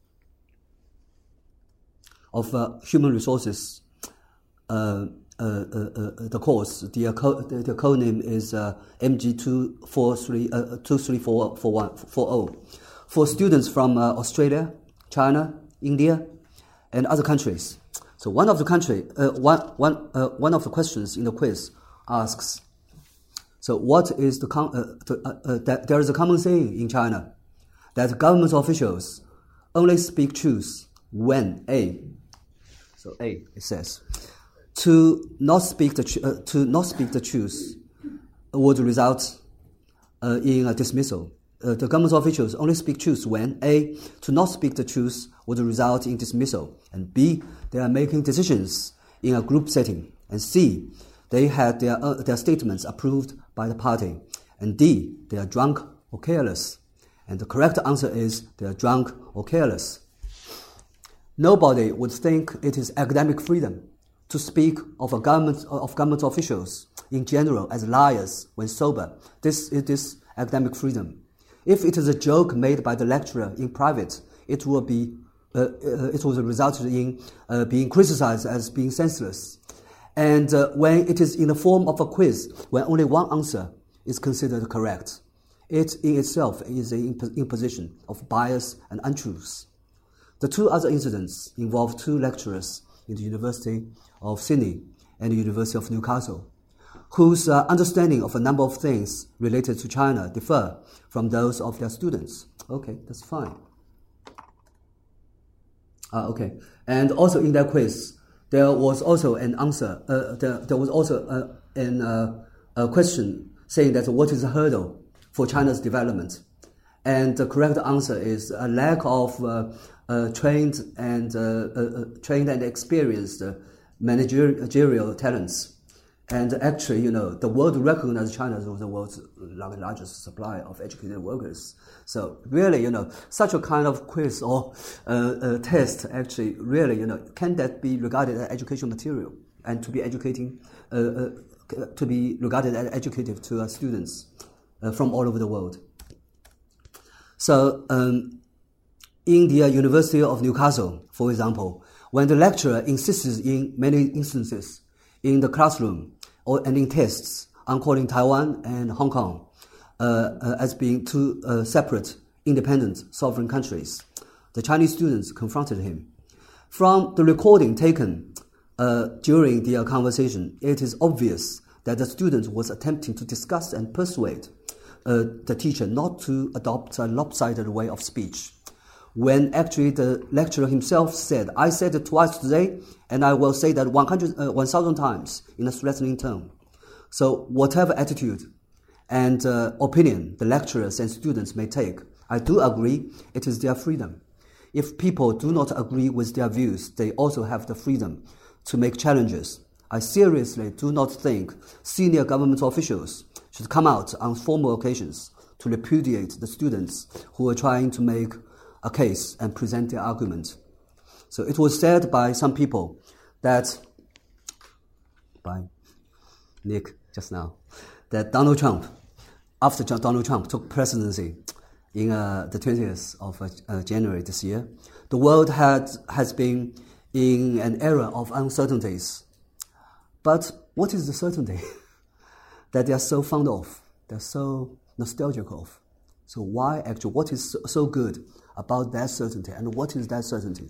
of uh, human resources, uh, uh, uh, uh, the course, the, uh, co- the, the code name is uh, M G two four three four one four zero, for students from uh, Australia, China, India, and other countries. So one of the country, uh, one, one, uh, one of the questions in the quiz asks, so what is the, com- uh, the uh, uh, that there is a common saying in China that government officials only speak truth when A, so A, it says, to not speak the uh, to not speak the truth would result uh, in a dismissal. Uh, the government officials only speak truth when A, to not speak the truth would result in dismissal, and B, they are making decisions in a group setting, and C, they had their uh, their statements approved by the party, and D, they are drunk or careless. And the correct answer is they are drunk or careless. Nobody would think it is academic freedom to speak of a government of government officials in general as liars when sober. This is this academic freedom. If it is a joke made by the lecturer in private, it will be uh, it was resulted in uh, being criticized as being senseless. And uh, when it is in the form of a quiz, when only one answer is considered correct, it in itself is an imposition of bias and untruths. The two other incidents involve two lecturers in the University of Sydney and the University of Newcastle, whose uh, understanding of a number of things related to China differ from those of their students. Okay, that's fine. Uh, okay, and also in that quiz, there was also an answer, uh, there, there was also uh, an, uh, a question saying that what is the hurdle for China's development? And the correct answer is a lack of uh, uh, trained and uh, uh, trained and experienced uh, managerial talents. And actually, you know, the world recognizes China as the world's largest supply of educated workers. So really, you know, such a kind of quiz or uh, uh, test actually really, you know, can that be regarded as educational material and to be educating, uh, uh, to be regarded as educative to uh, students uh, from all over the world. So um, in the uh, University of Newcastle, for example, when the lecturer insists in many instances in the classroom or and in tests on calling Taiwan and Hong Kong uh, uh, as being two uh, separate, independent, sovereign countries, the Chinese students confronted him. From the recording taken uh, during the uh, conversation, it is obvious that the student was attempting to discuss and persuade uh, the teacher not to adopt a lopsided way of speech, when actually the lecturer himself said, I said it twice today, and I will say that one hundred, uh, one thousand times in a threatening tone. So whatever attitude and uh, opinion the lecturers and students may take, I do agree it is their freedom. If people do not agree with their views, they also have the freedom to make challenges. I seriously do not think senior government officials should come out on formal occasions to repudiate the students who are trying to make a case and present their argument. So it was said by some people that, by Nick just now, that Donald Trump, after Donald Trump took presidency in uh, the twentieth of uh, January this year, the world had has been in an era of uncertainties. But what is the certainty that they are so fond of, they're so nostalgic of? So why actually, what is so good about that certainty, and what is that certainty?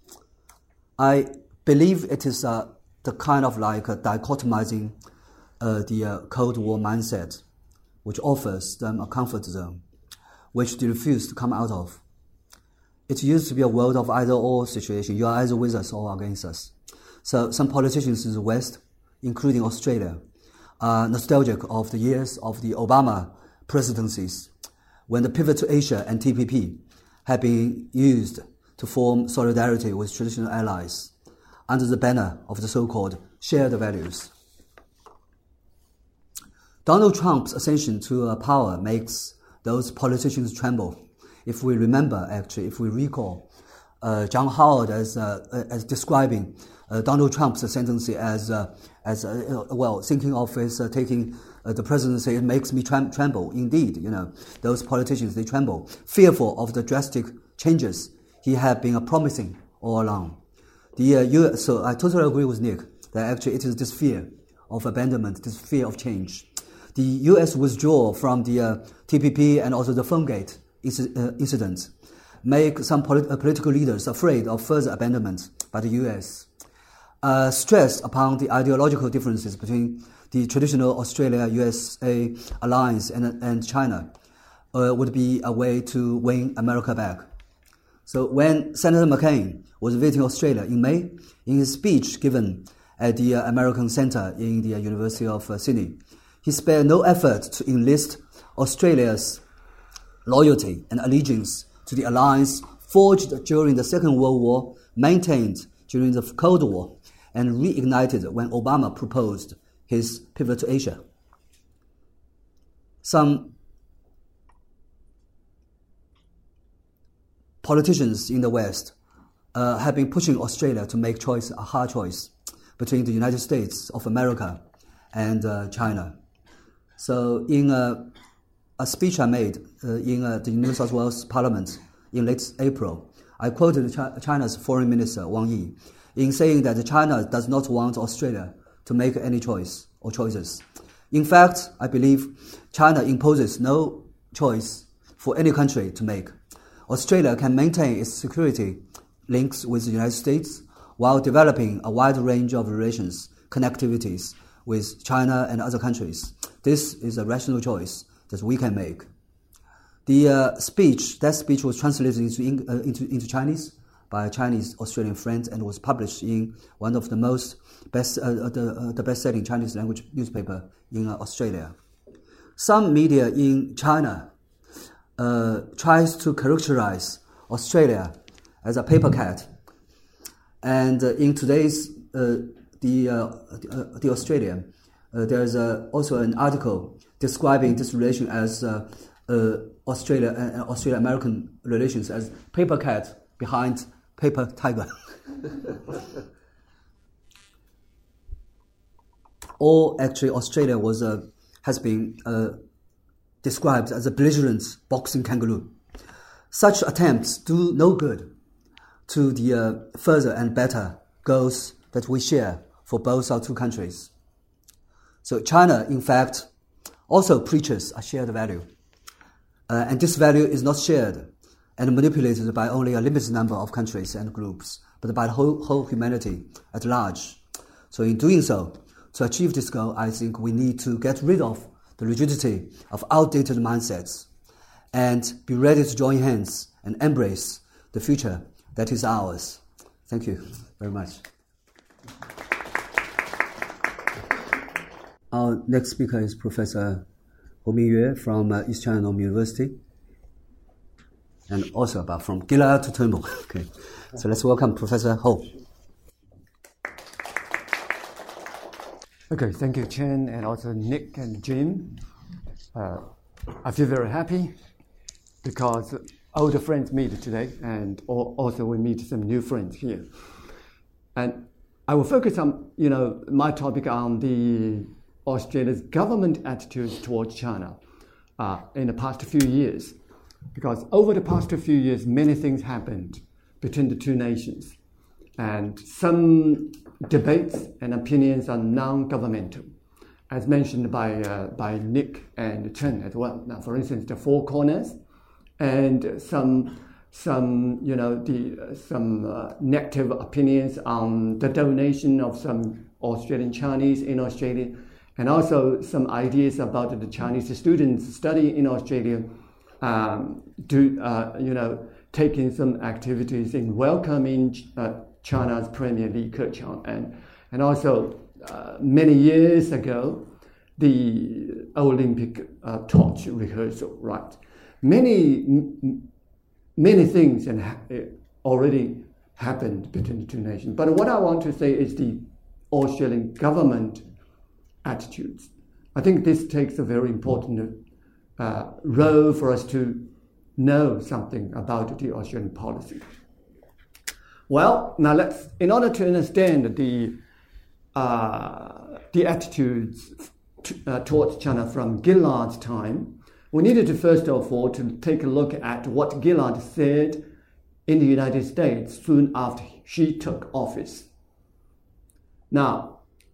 I believe it is uh, the kind of like uh, dichotomizing uh, the uh, Cold War mindset, which offers them a comfort zone, which they refuse to come out of. It used to be a world of either-or situation. You are either with us or against us. So some politicians in the West, including Australia, are nostalgic of the years of the Obama presidencies, when the pivot to Asia and T P P had been used to form solidarity with traditional allies under the banner of the so-called shared values. Donald Trump's ascension to uh, power makes those politicians tremble. If we remember, actually, if we recall, uh, John Howard as uh, as describing uh, Donald Trump's ascendancy as uh, as uh, well, thinking of his uh, taking uh, the presidency, it makes me trem- tremble. Indeed, you know, those politicians, they tremble, fearful of the drastic changes he had been uh, promising all along. The uh, U S, so I totally agree with Nick that actually it is this fear of abandonment, this fear of change. The U S withdrawal from the uh, T P P and also the Phonegate inc- uh, incident make some polit- uh, political leaders afraid of further abandonment by the U S. Uh, stress upon the ideological differences between the traditional Australia-U S A alliance and, and China uh, would be a way to win America back. So when Senator McCain was visiting Australia in May, in his speech given at the uh, American Centre in the uh, University of uh, Sydney, he spared no effort to enlist Australia's loyalty and allegiance to the alliance forged during the Second World War, maintained during the Cold War, and reignited when Obama proposed his pivot to Asia. Some politicians in the West uh, have been pushing Australia to make choice, a hard choice between the United States of America and uh, China. So in a, a speech I made uh, in uh, the New South Wales Parliament in late April, I quoted China's Foreign Minister Wang Yi in saying that China does not want Australia to make any choice or choices. In fact, I believe China imposes no choice for any country to make. Australia can maintain its security links with the United States while developing a wide range of relations, connectivities with China and other countries. This is a rational choice that we can make. The uh, speech, that speech was translated into, uh, into, into Chinese by a Chinese Australian friend and was published in one of the most best, uh, the, uh, the best-selling Chinese language newspaper in uh, Australia. Some media in China uh, tries to characterize Australia as a paper cat. And uh, in today's, uh, the, uh, uh, the Australian, uh, there's uh, also an article describing this relation as uh, uh, Australia and uh, Australia-American relations as paper cat behind paper tiger. Or actually, Australia was uh, has been uh, described as a belligerent boxing kangaroo. Such attempts do no good to the uh, further and better goals that we share for both our two countries. So China, in fact, also preaches a shared value. Uh, and this value is not shared and manipulated by only a limited number of countries and groups, but by the whole, whole humanity at large. So in doing so, to achieve this goal, I think we need to get rid of the rigidity of outdated mindsets and be ready to join hands and embrace the future that is ours. Thank you very much. Our next speaker is Professor Ho Mingyue from uh, East China Normal University, and also about from Gilead to Turnbull. Okay, so let's welcome Professor Ho. Okay, thank you, Chen, and also Nick and Jim. Uh, I feel very happy because older friends meet today, and also we meet some new friends here. And I will focus on, you know, my topic on the Australia's government attitudes towards China uh, in the past few years, because over the past few years, many things happened between the two nations, and some debates and opinions are non-governmental, as mentioned by uh, by Nick and Chen as well. Now, for instance, the Four Corners, and some some you know the uh, some uh, negative opinions on the donation of some Australian Chinese in Australia, and also some ideas about the Chinese students studying in Australia, um, do uh, you know taking some activities in welcoming uh, China's Premier Li Keqiang, and and also uh, many years ago, the Olympic uh, torch rehearsal, right? Many m- many things and ha- already happened between the two nations. But what I want to say is the Australian government attitudes. I think this takes a very important uh, role for us to know something about the Australian policy. Well, now let's, in order to understand the uh, the attitudes to, uh, towards China from Gilead's time, we needed to first of all to take a look at what Gilead said in the United States soon after she took office. Now,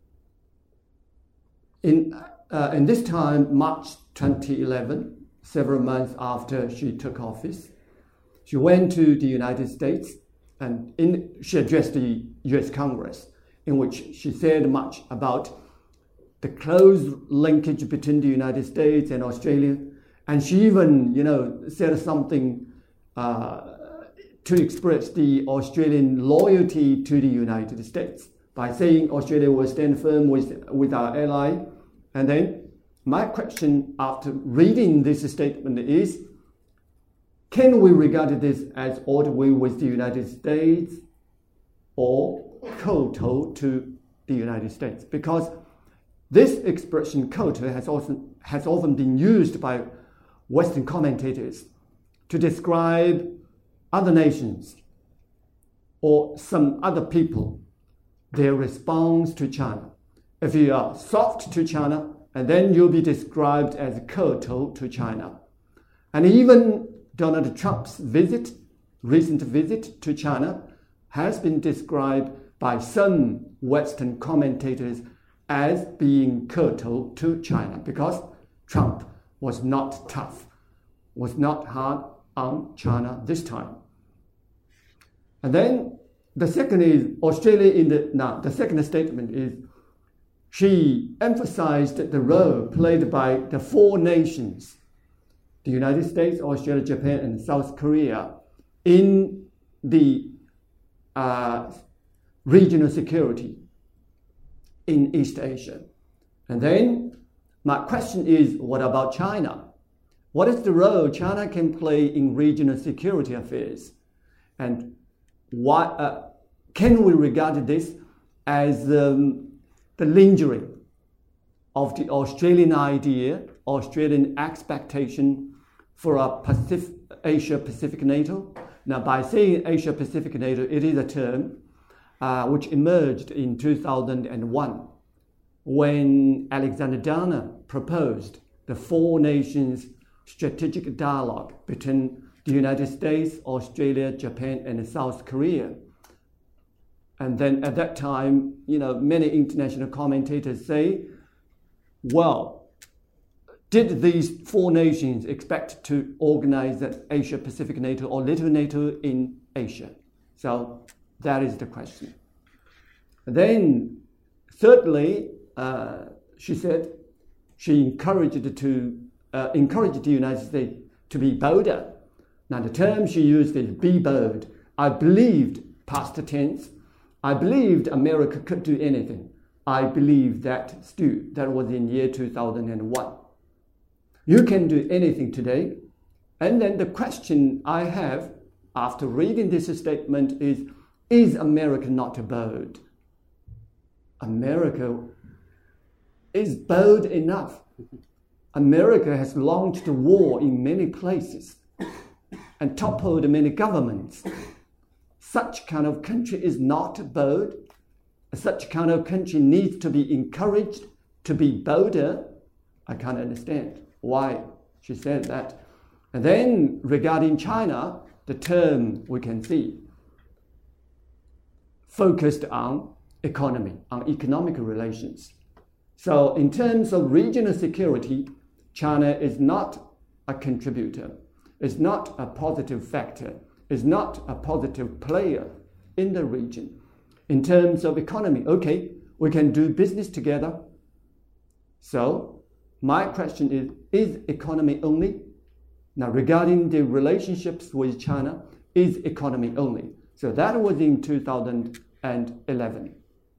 in uh, in this time, March twenty eleven, several months after she took office, she went to the United States. And in, she addressed the U S Congress, in which she said much about the close linkage between the United States and Australia. And she even, you know, said something uh, to express the Australian loyalty to the United States by saying Australia will stand firm with, with our ally. And then my question after reading this statement is, can we regard this as all the way with the United States or kowtow to the United States? Because this expression kowtow has often, has often been used by Western commentators to describe other nations or some other people, their response to China. If you are soft to China, and then you'll be described as kowtow to China. And even Donald Trump's visit recent visit to China has been described by some Western commentators as being curtailed to China because Trump was not tough, was not hard on China this time. And then the second is Australia in the, now the second statement is she emphasized the role played by the four nations, the United States, Australia, Japan, and South Korea, in the uh, regional security in East Asia. And then my question is, what about China? What is the role China can play in regional security affairs? And why uh, can we regard this as um, the lingering of the Australian idea, Australian expectation for a Pacific, Asia-Pacific NATO? Now, by saying Asia-Pacific NATO, it is a term uh, which emerged in two thousand one when Alexander Dana proposed the four nations strategic dialogue between the United States, Australia, Japan, and South Korea. And then at that time, you know, many international commentators say, well, did these four nations expect to organize the Asia-Pacific NATO or little NATO in Asia? So that is the question. Then, thirdly, uh, she said she encouraged to uh, encouraged the United States to be bolder. Now, the term she used is "be bold." I believed, past tense, I believed America could do anything. I believe that still. That was in year two thousand one. You can do anything today. And then the question I have after reading this statement is, is America not bold? America is bold enough. America has launched a war in many places and toppled many governments. Such kind of country is not bold. Such kind of country needs to be encouraged to be bolder. I can't understand why she said that. And then regarding China, the term we can see focused on economy, on economic relations. So in terms of regional security, China is not a contributor, is not a positive factor, is not a positive player in the region. In terms of economy, okay, we can do business together. So my question is, is economy only? Now, regarding the relationships with China, is economy only? So that was in two thousand eleven.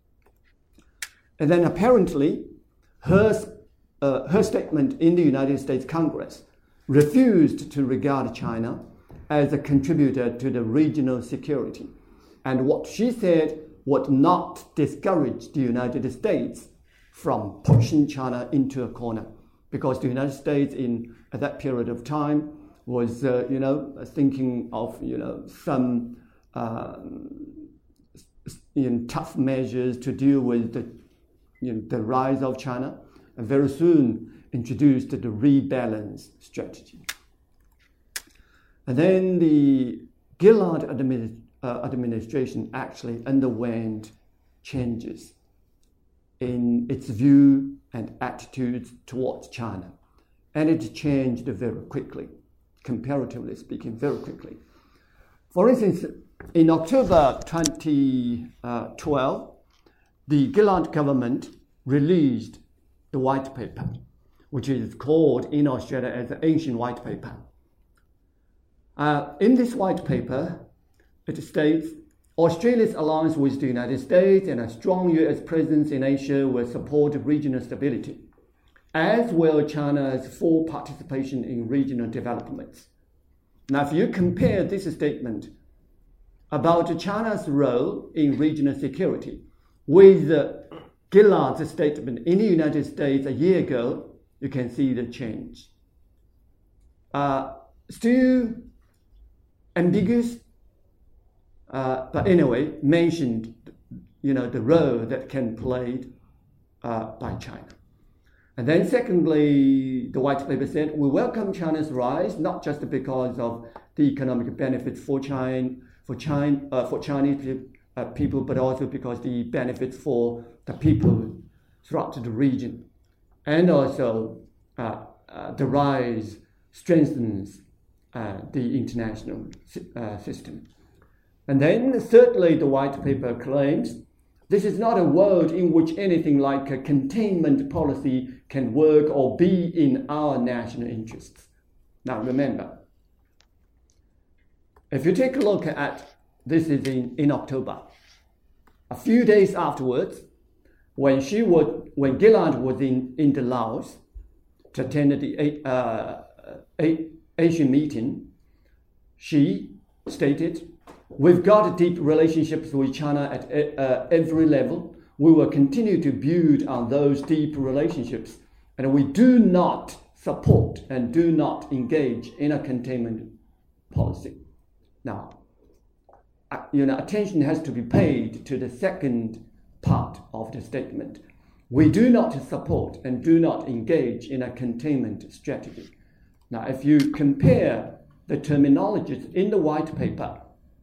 And then apparently, her, uh, her statement in the United States Congress refused to regard China as a contributor to the regional security. And what she said would not discourage the United States from pushing China into a corner, because the United States in at that period of time was, uh, you know, thinking of, you know, some uh, you know, tough measures to deal with the, you know, the rise of China, and very soon introduced the rebalance strategy. And then the Gillard administ- uh, administration actually underwent changes in its view and attitudes towards China. And it changed very quickly, comparatively speaking, very quickly. For instance, in October twenty twelve, the Gillard government released the white paper, which is called in Australia as the Asian White Paper. Uh, in this white paper, it states, Australia's alliance with the United States and a strong U S presence in Asia will support regional stability, as will China's full participation in regional developments. Now, if you compare this statement about China's role in regional security with uh, Gillard's statement in the United States a year ago, you can see the change. Uh, still ambiguous, uh, but anyway, mentioned, you know, the role that can be played uh, by China. And then secondly, the white paper said, we welcome China's rise, not just because of the economic benefits for China, for China, uh, for Chinese uh, people, but also because the benefits for the people throughout the region. And also uh, uh, the rise strengthens uh, the international uh, system. And then thirdly, the white paper claims this is not a world in which anything like a containment policy can work or be in our national interests. Now remember, if you take a look at, this is in, in October, a few days afterwards, when she was, when Gillard was in, in the Laos to attend the uh, Asian meeting, she stated, we've got deep relationships with China at uh, every level. We will continue to build on those deep relationships, and we do not support and do not engage in a containment policy. Now, uh, you know, attention has to be paid to the second part of the statement. We do not support and do not engage in a containment strategy. Now, if you compare the terminologies in the white paper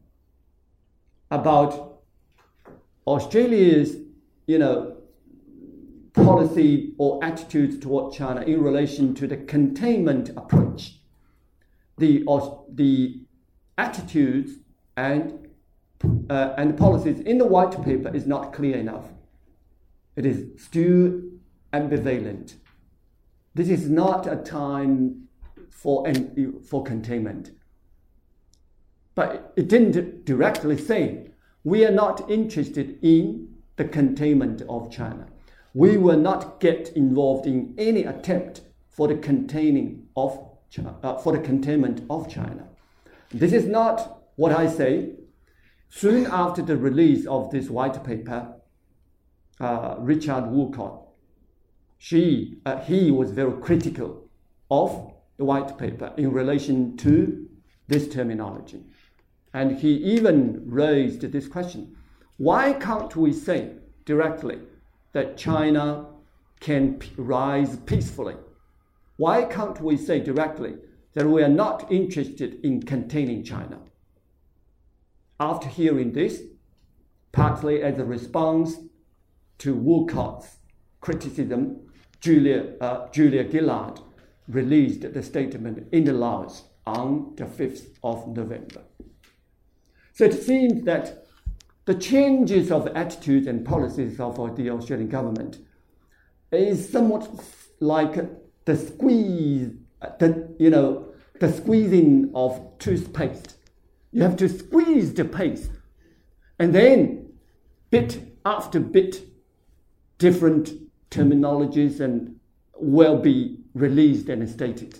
about Australia's, you know, policy or attitudes toward China in relation to the containment approach, the the attitudes and uh, and policies in the white paper is not clear enough. It is still ambivalent. This is not a time for for containment. But it didn't directly say, we are not interested in the containment of China. We will not get involved in any attempt for the containing of China, uh, for the containment of China. This is not what I say. Soon after the release of this white paper, uh, Richard Woolcott, she, uh, he was very critical of the white paper in relation to this terminology. And he even raised this question, why can't we say directly that China can p- rise peacefully? Why can't we say directly that we are not interested in containing China? After hearing this, partly as a response to Woolcott's criticism, Julia, uh, Julia Gillard released the statement in the Laos on the fifth of November. So it seems that the changes of attitudes and policies of the Australian government is somewhat like the squeeze, the, you know, the squeezing of toothpaste. You have to squeeze the paste, and then bit after bit, different terminologies and will be released and stated.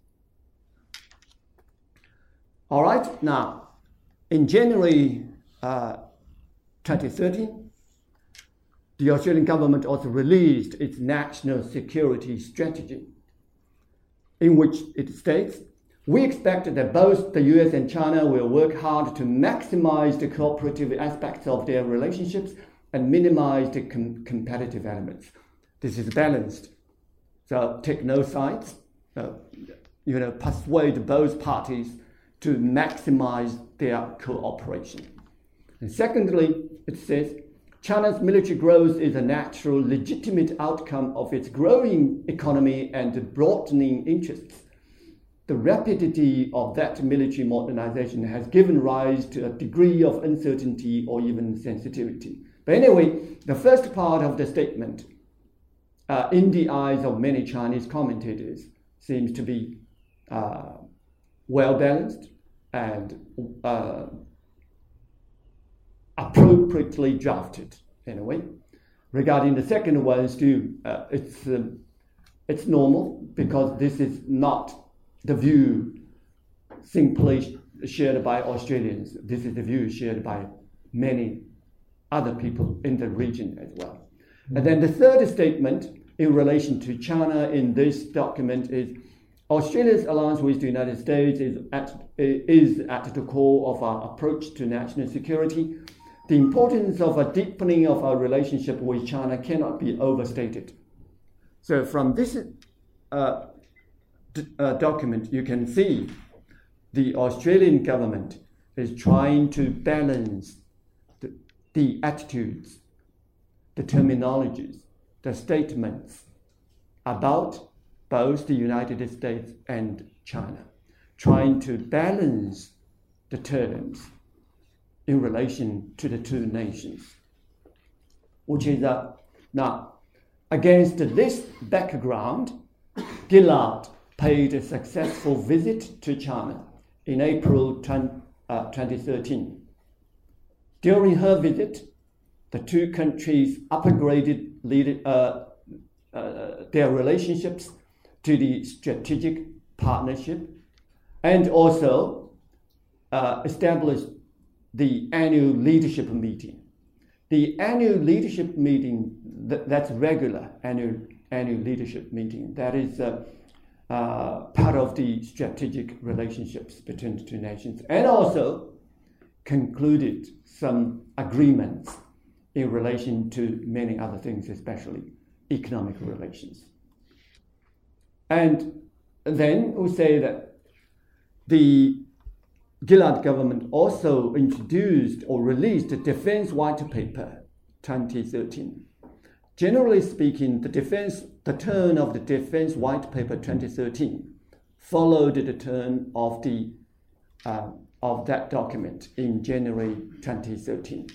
All right, now, in January uh, twenty thirteen, the Australian government also released its national security strategy, in which it states, we expect that both the U S and China will work hard to maximize the cooperative aspects of their relationships and minimize the com- competitive elements. This is balanced. So take no sides, uh, you know, persuade both parties to maximize their cooperation. And secondly, it says, China's military growth is a natural, legitimate outcome of its growing economy and broadening interests. The rapidity of that military modernization has given rise to a degree of uncertainty or even sensitivity. But anyway, the first part of the statement, uh, in the eyes of many Chinese commentators, seems to be uh, well-balanced and uh, appropriately drafted, in a way. Regarding the second one, still, uh, it's, um, it's normal, because this is not the view simply shared by Australians. This is the view shared by many other people in the region as well. And then the third statement in relation to China in this document is, Australia's alliance with the United States is at, is at the core of our approach to national security. The importance of a deepening of our relationship with China cannot be overstated. So from this uh, d- uh, document, you can see the Australian government is trying to balance the, the attitudes, the terminologies, the statements about both the United States and China, trying to balance the terms in relation to the two nations. Which is uh, now, against this background, Gillard paid a successful visit to China in April twenty thirteen. During her visit, the two countries upgraded lead, uh, uh, their relationships to the strategic partnership and also uh, established the annual leadership meeting. The annual leadership meeting, th- that's regular annual, annual leadership meeting, that is uh, uh, part of the strategic relationships between the two nations, and also concluded some agreements in relation to many other things, especially economic relations. And then we say that the Gillard government also introduced or released the Defense White Paper twenty thirteen. Generally speaking, the defense, the turn of the Defense White Paper twenty thirteen followed the turn of the uh, of that document in January twenty thirteen.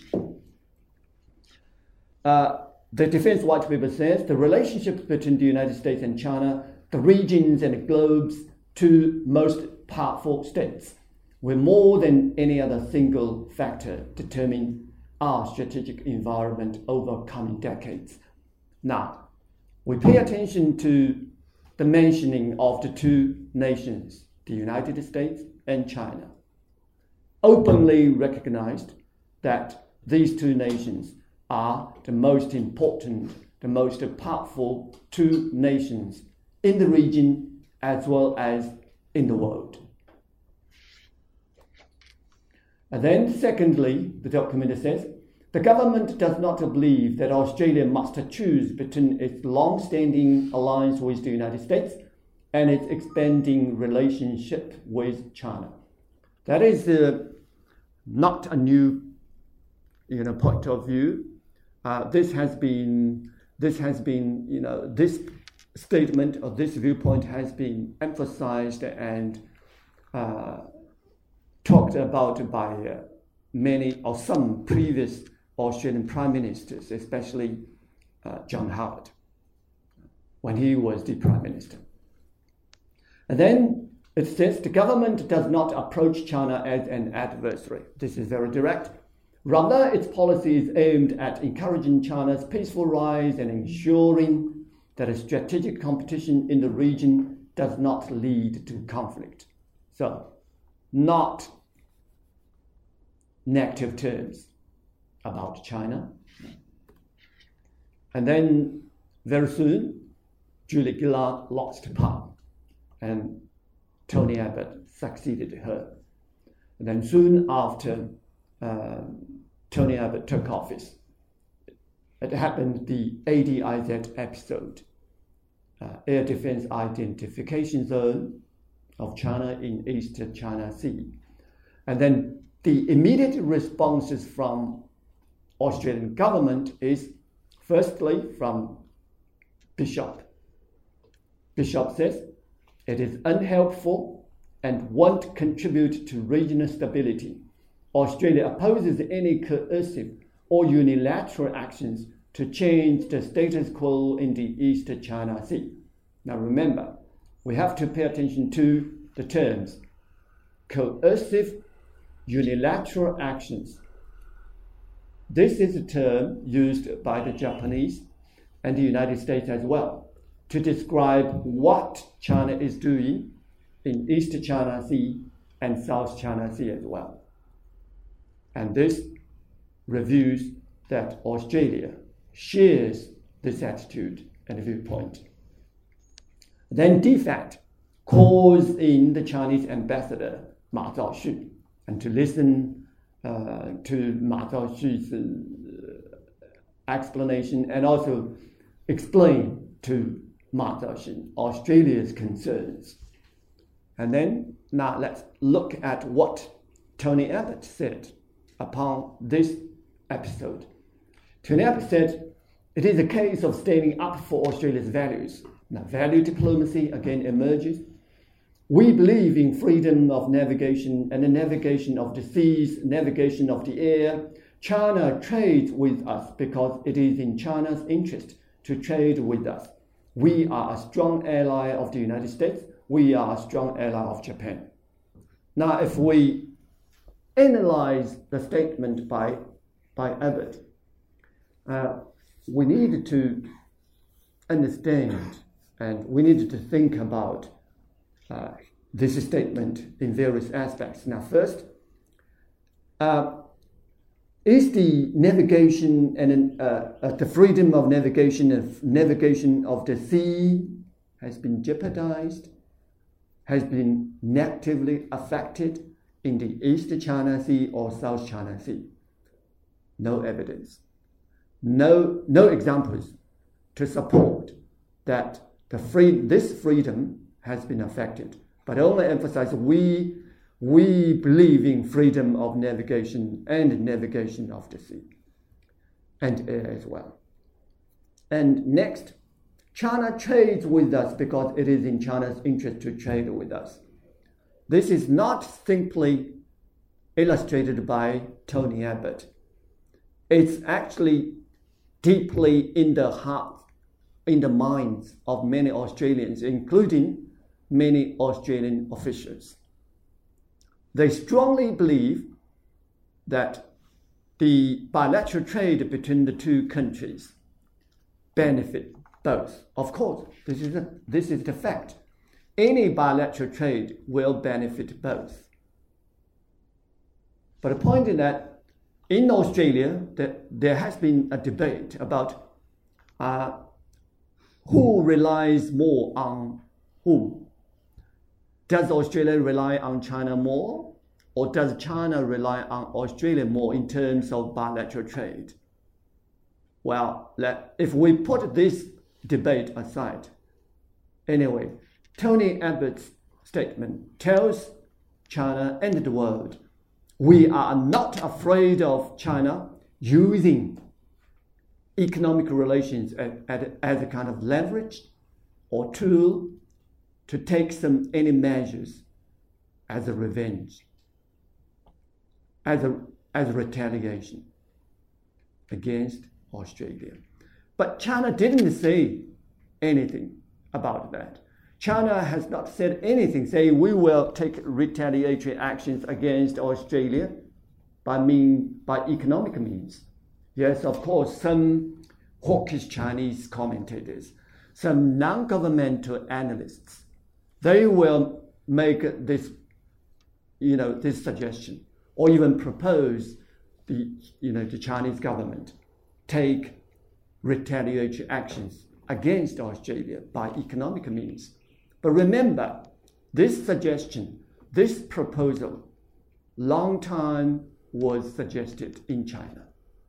Uh, the Defense White Paper says the relationships between the United States and China, the regions and the globe's two most powerful states, will more than any other single factor determine our strategic environment over coming decades. Now, we pay attention to the mentioning of the two nations, the United States and China, openly recognized that these two nations are the most important, the most powerful two nations in the region as well as in the world. And then, secondly, the document says, the government does not believe that Australia must choose between its long-standing alliance with the United States and its expanding relationship with China. That is uh, not a new, you know, point of view. Uh, this has been, this has been, you know, this statement or this viewpoint has been emphasized and uh, talked about by uh, many or some previous Australian prime ministers, especially uh, John Howard, when he was the prime minister. And then it says the government does not approach China as an adversary. This is very direct. Rather, its policy is aimed at encouraging China's peaceful rise and ensuring that a strategic competition in the region does not lead to conflict. So, not negative terms about China. And then, very soon, Julia Gillard lost power, and Tony Abbott succeeded her. And then soon after uh, Tony Abbott took office, it happened the A D I Z episode, uh, Air Defense Identification Zone of China in East China Sea. And then the immediate responses from Australian government is, firstly, from Bishop. Bishop says, it is unhelpful and won't contribute to regional stability. Australia opposes any coercive or unilateral actions to change the status quo in the East China Sea. Now remember, we have to pay attention to the terms coercive, unilateral actions. This is a term used by the Japanese and the United States as well to describe what China is doing in East China Sea and South China Sea as well. And this reveals that Australia shares this attitude and viewpoint. Then D FAT calls in the Chinese ambassador Ma Zhaoxun and to listen uh, to Ma Zhaoxun's uh, explanation and also explain to Ma Zedong, Australia's concerns. And then now let's look at what Tony Abbott said upon this episode. Tony Abbott said, it is a case of standing up for Australia's values. Now, value diplomacy again emerges. We believe in freedom of navigation and the navigation of the seas, navigation of the air. China trades with us because it is in China's interest to trade with us. We are a strong ally of the United States. We are a strong ally of Japan. Now, if we analyze the statement by, by Abbott, uh, we need to understand and we need to think about uh, this statement in various aspects. Now, first, uh, is the navigation and uh, uh, the freedom of navigation of navigation of the sea has been jeopardized, has been negatively affected in the East China Sea or South China Sea? No evidence. No, no examples to support that the free, this freedom has been affected, but only emphasize we, we believe in freedom of navigation and navigation of the sea and air as well. And next, China trades with us because it is in China's interest to trade with us. This is not simply illustrated by Tony Abbott. It's actually deeply in the heart, in the minds of many Australians, including many Australian officials. They strongly believe that the bilateral trade between the two countries benefit both. Of course, this is, a, this is the fact. Any bilateral trade will benefit both. But the point is that in Australia, that there has been a debate about uh, who relies more on whom. Does Australia rely on China more, or does China rely on Australia more in terms of bilateral trade? Well, let, if we put this debate aside, anyway, Tony Abbott's statement tells China and the world, we are not afraid of China using economic relations as, as a kind of leverage or tool to take some any measures as a revenge, as a, as a retaliation against Australia. But China didn't say anything about that. China has not said anything saying we will take retaliatory actions against Australia by mean by economic means. Yes, of course, some hawkish Chinese commentators, some non-governmental analysts, they will make this, you know, this suggestion, or even propose the, you know, the Chinese government take retaliatory actions against Australia by economic means. But remember, this suggestion, this proposal, long time was suggested in China.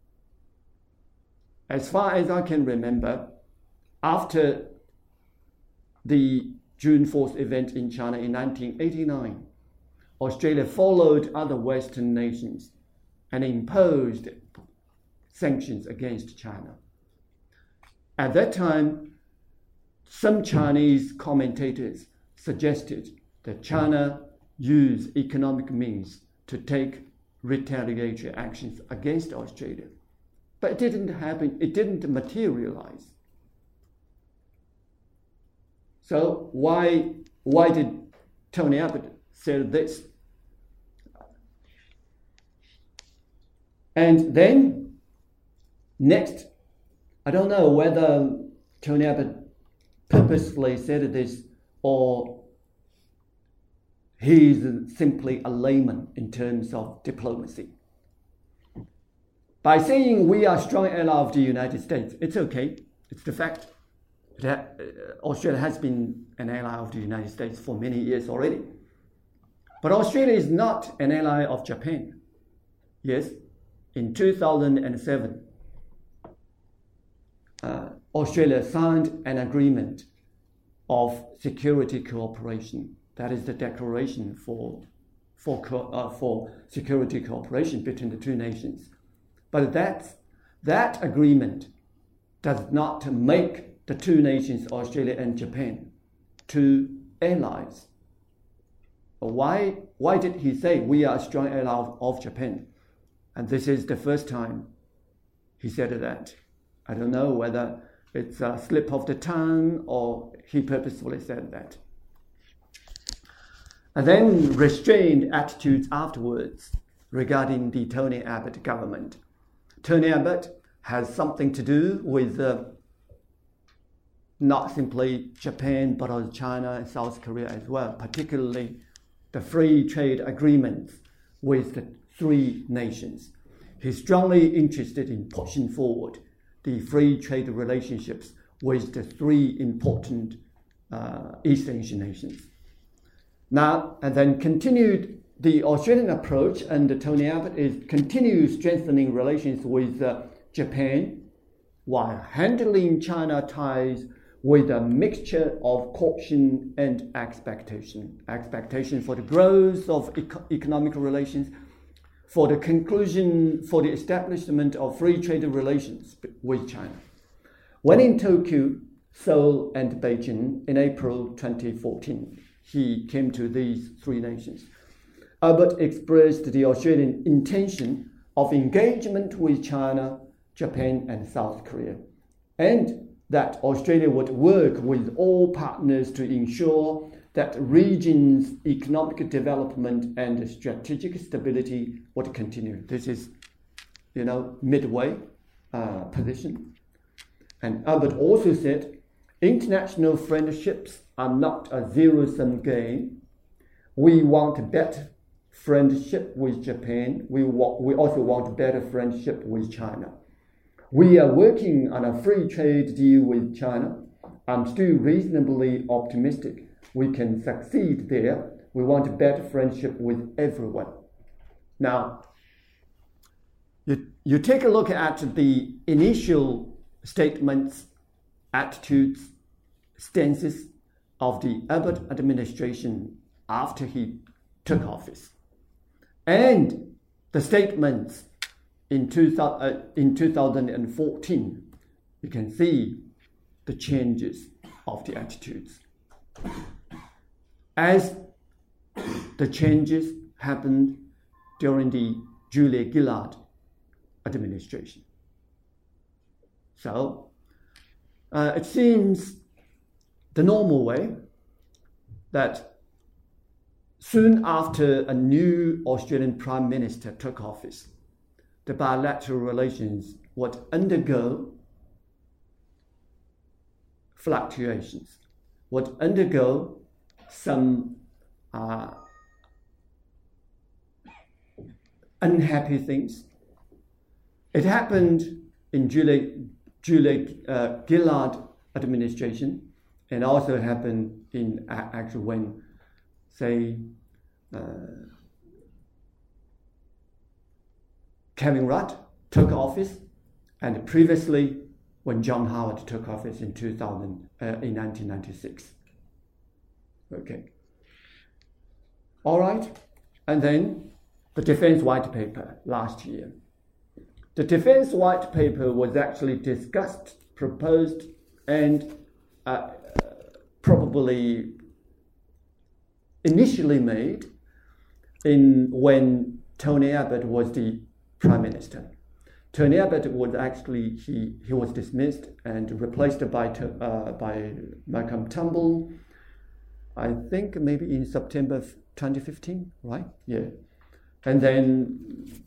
As far as I can remember, after the June fourth event in China in nineteen eighty-nine, Australia followed other Western nations and imposed sanctions against China. At that time, some Chinese commentators suggested that China use economic means to take retaliatory actions against Australia. But it didn't happen, it didn't materialize. So why, why did Tony Abbott say this? And then, next, I don't know whether Tony Abbott purposefully said this or he's simply a layman in terms of diplomacy. By saying we are strong ally of the United States, it's okay, it's the fact that Australia has been an ally of the United States for many years already. But Australia is not an ally of Japan. Yes, in two thousand seven, uh, Australia signed an agreement of security cooperation. That is the declaration for, for, co- uh, for security cooperation between the two nations. But that's, that agreement does not make the two nations, Australia and Japan, two allies. Why, why did he say we are a strong ally of, of Japan? And this is the first time he said that. I don't know whether it's a slip of the tongue or he purposefully said that. And then restrained attitudes afterwards regarding the Tony Abbott government. Tony Abbott has something to do with uh, not simply Japan, but also China and South Korea as well, particularly the free trade agreements with the three nations. He's strongly interested in pushing forward the free trade relationships with the three important uh, East Asian nations. Now, and then continued the Australian approach under Tony Abbott is continue strengthening relations with uh, Japan while handling China ties with a mixture of caution and expectation. Expectation for the growth of eco- economic relations, for the conclusion, for the establishment of free trade relations with China. When in Tokyo, Seoul, and Beijing in April twenty fourteen, he came to these three nations. Abbott expressed the Australian intention of engagement with China, Japan, and South Korea, and that Australia would work with all partners to ensure that region's economic development and strategic stability would continue. This is, you know, midway uh, position. And Abbott also said, international friendships are not a zero-sum game. We want better friendship with Japan. We, wa- we also want better friendship with China. We are working on a free trade deal with China. I'm still reasonably optimistic we can succeed there. We want a better friendship with everyone. Now, you, you take a look at the initial statements, attitudes, stances of the Abbott administration after he took office, and the statements in, two, uh, in two thousand fourteen, you can see the changes of the attitudes. As the changes happened during the Julia Gillard administration. So uh, it seems the normal way that soon after a new Australian Prime Minister took office, the bilateral relations would undergo fluctuations, would undergo some uh, unhappy things. It happened in Julia, Julia uh, Gillard administration, and also happened in uh, actually when, say, uh, Kevin Rudd took office, and previously when John Howard took office in two thousand, uh, in nineteen ninety-six. Okay. All right. And then the Defense White Paper last year. The Defense White Paper was actually discussed, proposed, and uh, probably initially made in when Tony Abbott was the Prime Minister. Tony Abbott was actually, he, he was dismissed and replaced by, uh, by Malcolm Turnbull, I think maybe in September twenty fifteen, right? Yeah. And then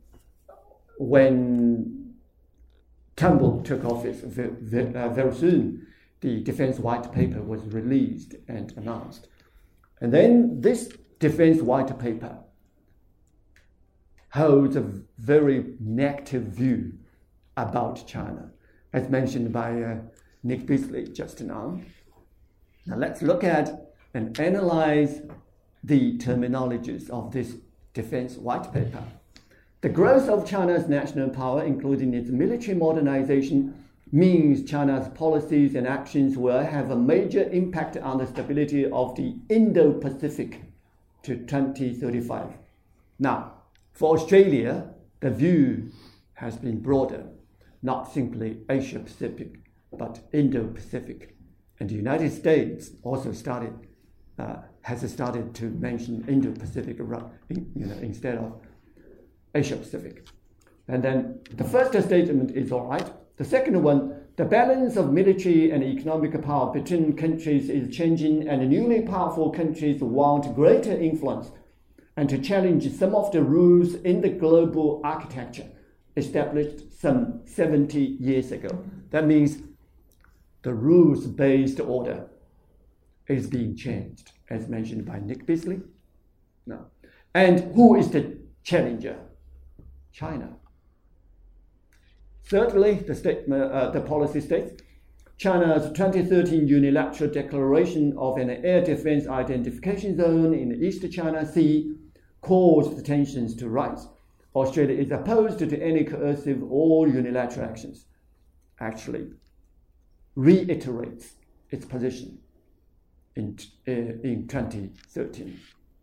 when Turnbull took office, very, uh, very soon, the Defense White Paper was released and announced. And then this Defense White Paper holds a very negative view about China, as mentioned by uh, Nick Beasley just now. Now let's look at and analyze the terminologies of this Defense White Paper. The growth of China's national power, including its military modernization, means China's policies and actions will have a major impact on the stability of the Indo-Pacific to twenty thirty-five. Now, for Australia, the view has been broader, not simply Asia-Pacific, but Indo-Pacific. And the United States also started, uh, has started to mention Indo-Pacific, you know, instead of Asia-Pacific. And then the first statement is all right. The second one, the balance of military and economic power between countries is changing, and newly powerful countries want greater influence and to challenge some of the rules in the global architecture established some seventy years ago. That means the rules-based order is being changed, as mentioned by Nick Bisley. No. And who is the challenger? China. Thirdly, the, statement, uh, the policy states, China's twenty thirteen unilateral declaration of an air defense identification zone in the East China Sea caused tensions to rise. Australia is opposed to any coercive or unilateral actions. Actually, reiterates its position in, uh, in twenty thirteen.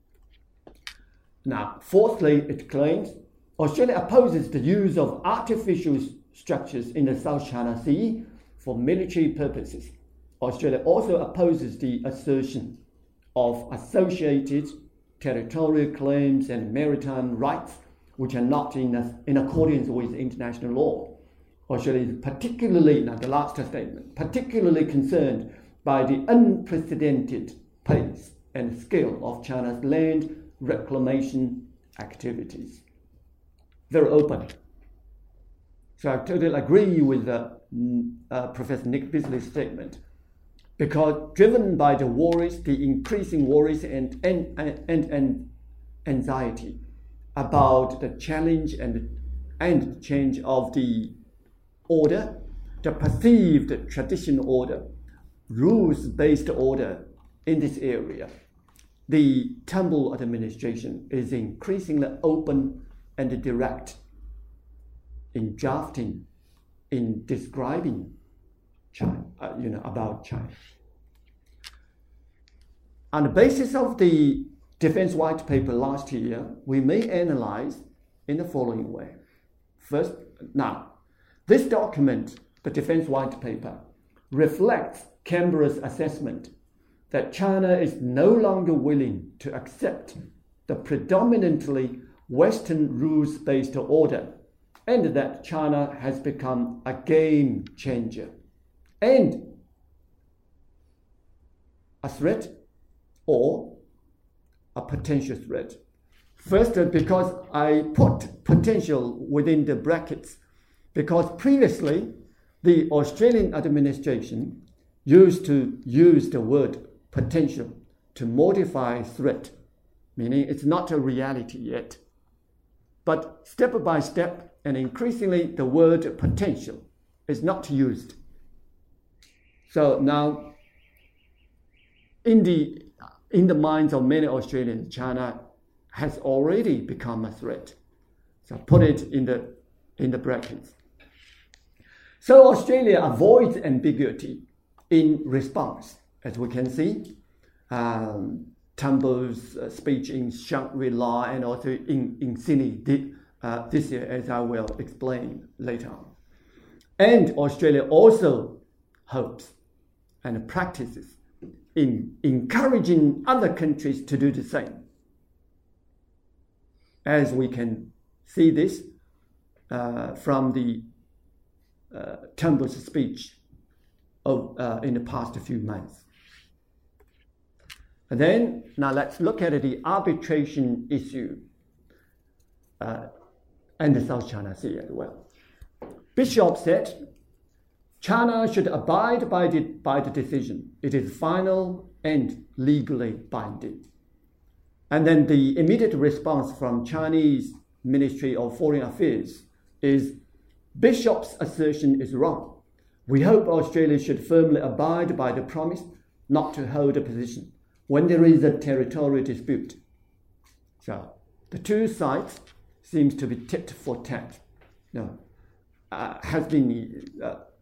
Now, fourthly, it claims Australia opposes the use of artificial structures in the South China Sea for military purposes. Australia also opposes the assertion of associated territorial claims and maritime rights which are not in, a, in accordance with international law. Australia is particularly, now the last statement, particularly concerned by the unprecedented pace and scale of China's land reclamation activities. Very open. So I totally agree with uh, uh, Professor Nick Bisley's statement, because driven by the worries, the increasing worries and, and, and, and anxiety about the challenge and, and change of the order, the perceived traditional order, rules-based order in this area, the Turnbull administration is increasingly open and direct in drafting, in describing China, uh, you know, about China. On the basis of the Defense White Paper last year, we may analyze in the following way. First, now, this document, the Defense White Paper, reflects Canberra's assessment that China is no longer willing to accept the predominantly Western rules-based order, and that China has become a game changer and a threat or a potential threat. First, because I put potential within the brackets, because previously the Australian administration used to use the word potential to modify threat, meaning it's not a reality yet. But step by step and increasingly the word potential is not used. So now in the, in the minds of many Australians, China has already become a threat. So put it in the, in the brackets. So Australia avoids ambiguity in response. As we can see, um, Turnbull's uh, speech in Shangri-La and also in, in Sydney did, uh, this year, as I will explain later on. And Australia also hopes and practices in encouraging other countries to do the same. As we can see this uh, from the uh, Turnbull's speech of, uh, in the past few months. And then, now let's look at the arbitration issue uh, and the South China Sea as well. Bishop said, China should abide by the, by the decision. It is final and legally binding. And then the immediate response from Chinese Ministry of Foreign Affairs is, Bishop's assertion is wrong. We hope Australia should firmly abide by the promise not to hold a position when there is a territorial dispute. So the two sides seems to be tit for tat. No, uh, has been uh,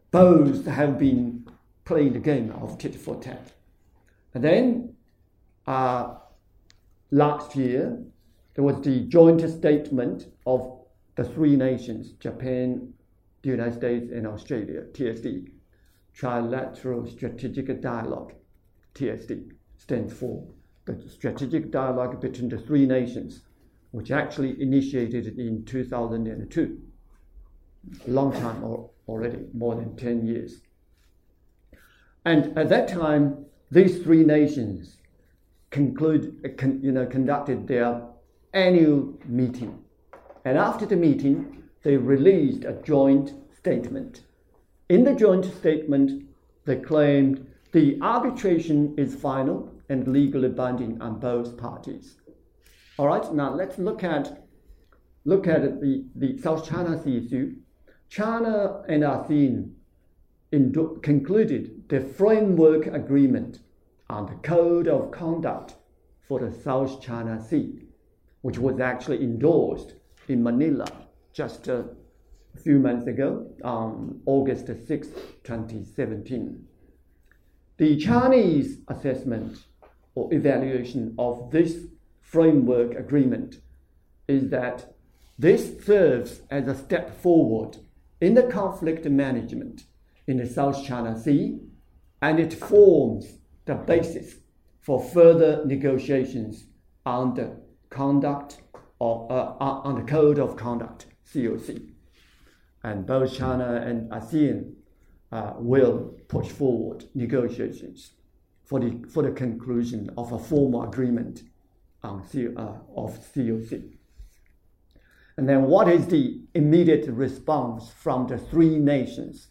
both have been playing the game of tit for tat. And then uh, last year, there was the joint statement of the three nations, Japan, the United States, and Australia, T S D, Trilateral Strategic Dialogue, T S D, stands for the strategic dialogue between the three nations, which actually initiated in two thousand two, a long time already, more than ten years. And at that time, these three nations conclude, con, you know, conducted their annual meeting. And after the meeting, they released a joint statement. In the joint statement, they claimed the arbitration is final and legally binding on both parties. All right, now let's look at look at the, the South China Sea issue. China and ASEAN indo- concluded the framework agreement on the Code of Conduct for the South China Sea, which was actually endorsed in Manila just a few months ago, on August sixth, twenty seventeen. The Chinese assessment or evaluation of this framework agreement is that this serves as a step forward in the conflict management in the South China Sea, and it forms the basis for further negotiations on the conduct of, uh, on the Code of Conduct, C O C. And both China and ASEAN uh, will push forward negotiations for the, for the conclusion of a formal agreement on C, uh, of C O C. And then what is the immediate response from the three nations?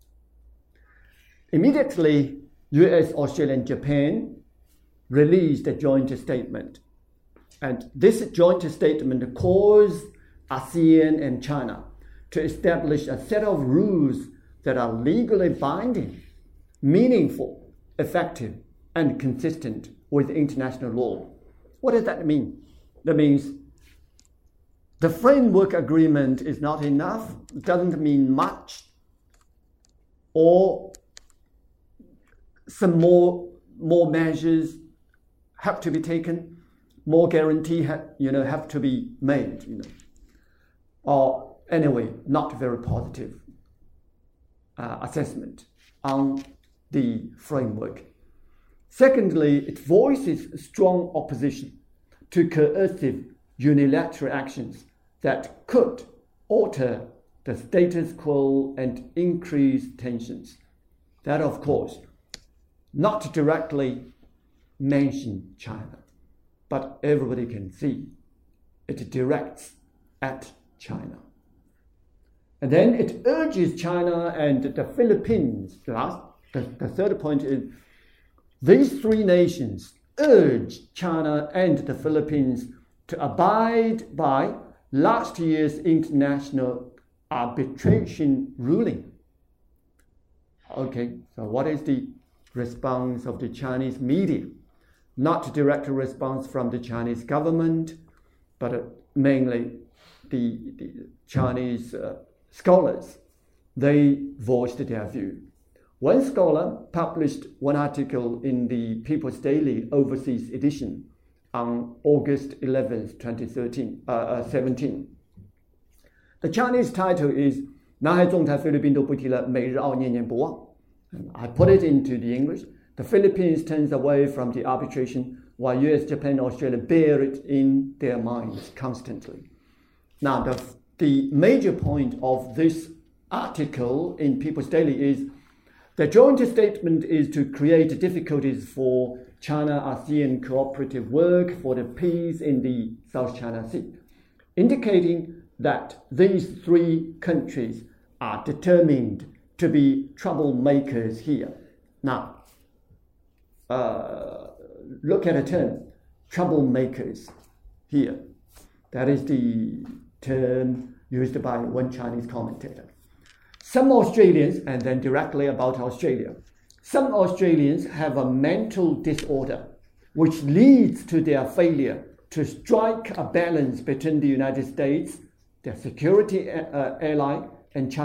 Immediately, U S, Australia, and Japan released a joint statement. And this joint statement calls ASEAN and China to establish a set of rules that are legally binding, meaningful, effective, and consistent with international law. What does that mean? That means the framework agreement is not enough, doesn't mean much, or some more, more measures have to be taken, more guarantee ha- you know, have to be made, you know. Or anyway, not very positive uh, assessment on the framework. Secondly, it voices strong opposition to coercive unilateral actions that could alter the status quo and increase tensions. That, of course, not directly mention China, but everybody can see it directs at China. And then it urges China and the Philippines. Last, the, the third point is these three nations urge China and the Philippines to abide by last year's international arbitration ruling. Okay, so what is the response of the Chinese media? Not direct response from the Chinese government, but uh, mainly the, the Chinese uh, scholars. They voiced their view. One scholar published one article in the People's Daily Overseas Edition on August eleventh, twenty seventeen. The Chinese title is 南海中台菲律宾都不提了，美日澳念念不忘. I put it into the English. The Philippines turns away from the arbitration while U S, Japan, and Australia bear it in their minds constantly. Now, the, the major point of this article in People's Daily is the joint statement is to create difficulties for China-ASEAN cooperative work for the peace in the South China Sea, indicating that these three countries are determined to be troublemakers here. Now, uh, look at the term, troublemakers here. That is the term used by one Chinese commentator. Some Australians, and then directly about Australia, some Australians have a mental disorder which leads to their failure to strike a balance between the United States, their security uh, ally, and China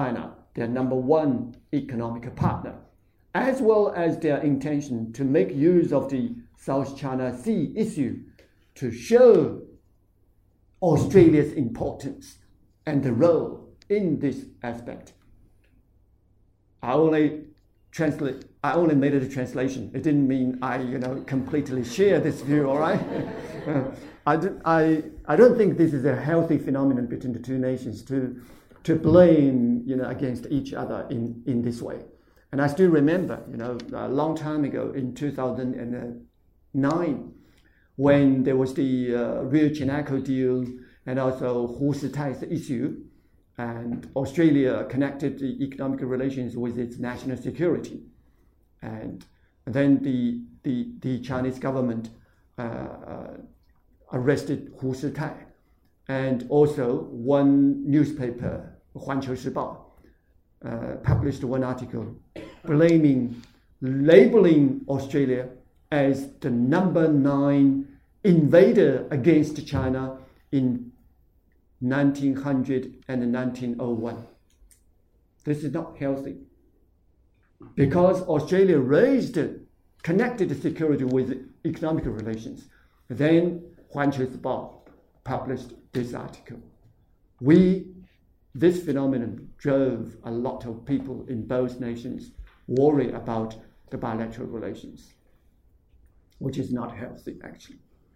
their number one economic partner, as well as their intention to make use of the South China Sea issue to show Australia's importance and the role in this aspect. I only translate. I only made it a translation. It didn't mean I, you know, completely share this view. All right. uh, I, do, I I don't think this is a healthy phenomenon between the two nations to to blame, you know, against each other in, in this way. And I still remember, you know, a long time ago in two thousand nine, when there was the uh, Rio Tinto deal and also Hu Shitai's issue, and Australia connected the economic relations with its national security. And then the, the, the Chinese government uh, uh, arrested Hu Shitai. And also one newspaper, 环球时报, uh, published one article blaming, labeling Australia as the number nine invader against China in nineteen hundred and nineteen oh one. This is not healthy, because Australia raised, connected security with economic relations. Then 环球时报 published this article. We, this phenomenon drove a lot of people in both nations worry about the bilateral relations, which is not healthy actually.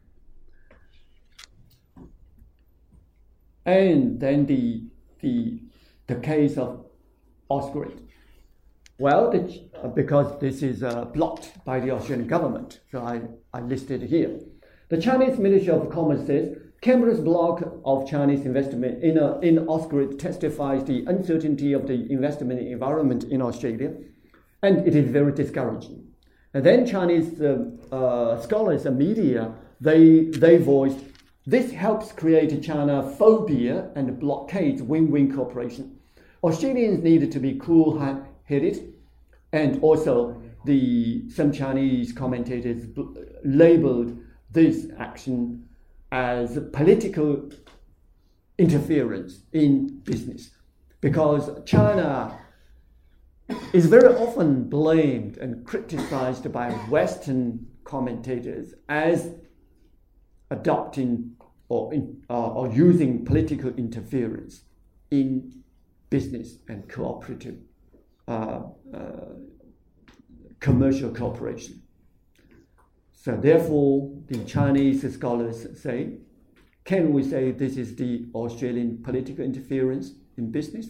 And then the the the case of Ausgrid. Well, the, uh, because this is uh, blocked by the Australian government, so I, I listed here. The Chinese Ministry of Commerce says Canberra's block of Chinese investment in, a, in Ausgrid testifies the uncertainty of the investment environment in Australia, and it is very discouraging. And then Chinese uh, uh, scholars and media, they, they voiced, this helps create China phobia and blockades win-win cooperation. Australians need to be cool-headed, and also the some Chinese commentators labeled this action as political interference in business, because China is very often blamed and criticized by Western commentators as adopting or, in, uh, or using political interference in business and cooperative uh, uh, commercial cooperation. So therefore, the Chinese scholars say, can we say this is the Australian political interference in business?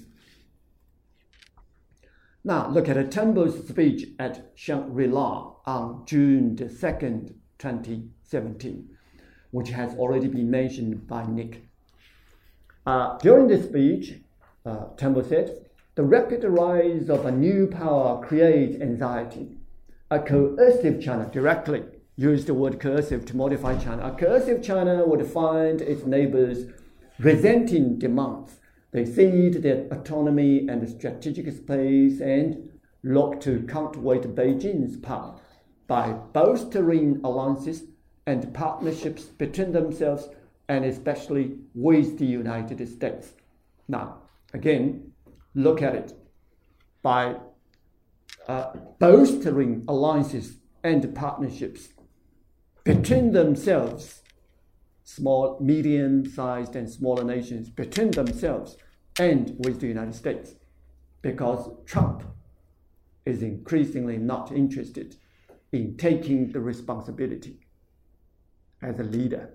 Now, look at Turnbull's speech at Shangri-La on June the second, twenty seventeen, which has already been mentioned by Nick. Uh, during the speech, uh, Turnbull said, the rapid rise of a new power creates anxiety. A coercive China, directly used the word coercive to modify China. A coercive China would find its neighbors resenting demands. They cede their autonomy and strategic space and look to counterweight Beijing's power by bolstering alliances and partnerships between themselves and especially with the United States. Now, again, look at it. By uh, bolstering alliances and partnerships between themselves, small, medium-sized and smaller nations, between themselves and with the United States, because Trump is increasingly not interested in taking the responsibility as a leader.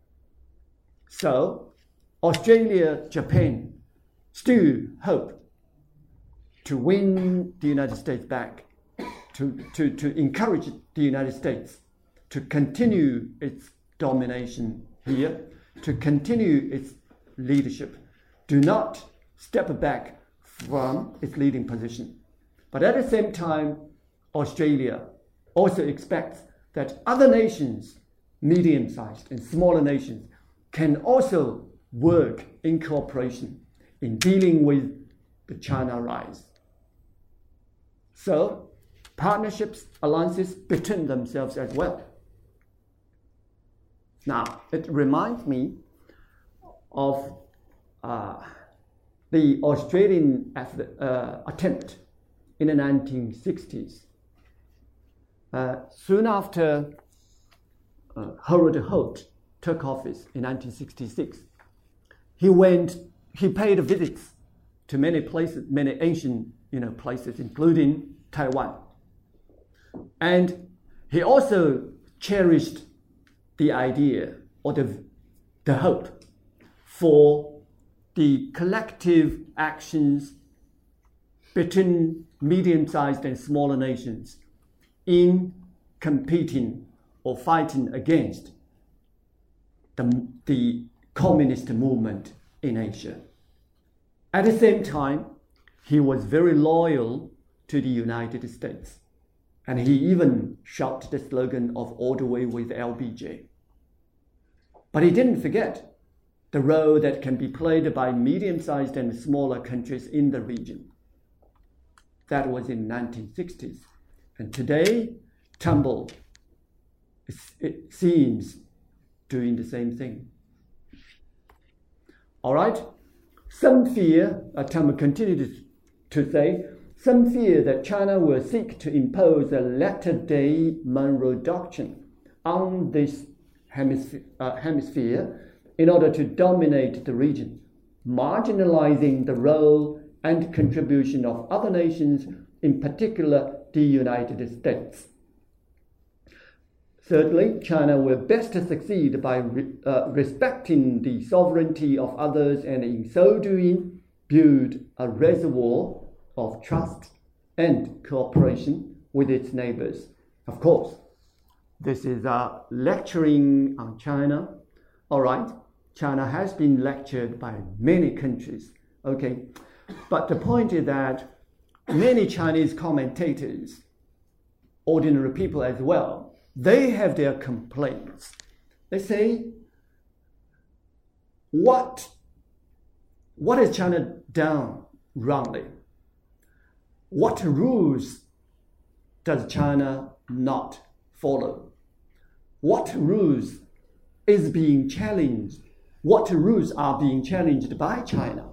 So, Australia, Japan still hope to win the United States back, to, to, to encourage the United States to continue its domination here, to continue its leadership, do not step back from its leading position. But at the same time, Australia also expects that other nations, medium-sized and smaller nations, can also work in cooperation in dealing with the China rise. So, partnerships, alliances between themselves as well. Now, it reminds me of uh, the Australian uh, attempt in the nineteen sixties. Uh, soon after uh, Howard Holt took office in nineteen sixty-six, he went, he paid visits to many places, many ancient, you know, places, including Taiwan. And he also cherished the idea or the, the hope for the collective actions between medium-sized and smaller nations in competing or fighting against the, the communist movement in Asia. At the same time, he was very loyal to the United States, and he even shouted the slogan of "all the way with L B J." But he didn't forget the role that can be played by medium-sized and smaller countries in the region. That was in the nineteen sixties. And today, Turnbull, it seems, doing the same thing. All right? Some fear, uh, Turnbull continued to say, some fear that China will seek to impose a latter-day Monroe Doctrine on this hemisphere, uh, hemisphere in order to dominate the region, marginalizing the role and contribution of other nations, in particular the United States. Thirdly, China will best succeed by re, uh, respecting the sovereignty of others and in so doing build a reservoir of trust and cooperation with its neighbors. Of course, this is a lecturing on China. All right, China has been lectured by many countries, okay? But the point is that many Chinese commentators, ordinary people as well, they have their complaints. They say, what, what has China done wrongly? What rules does China not follow? What rules is being challenged? What rules are being challenged by China?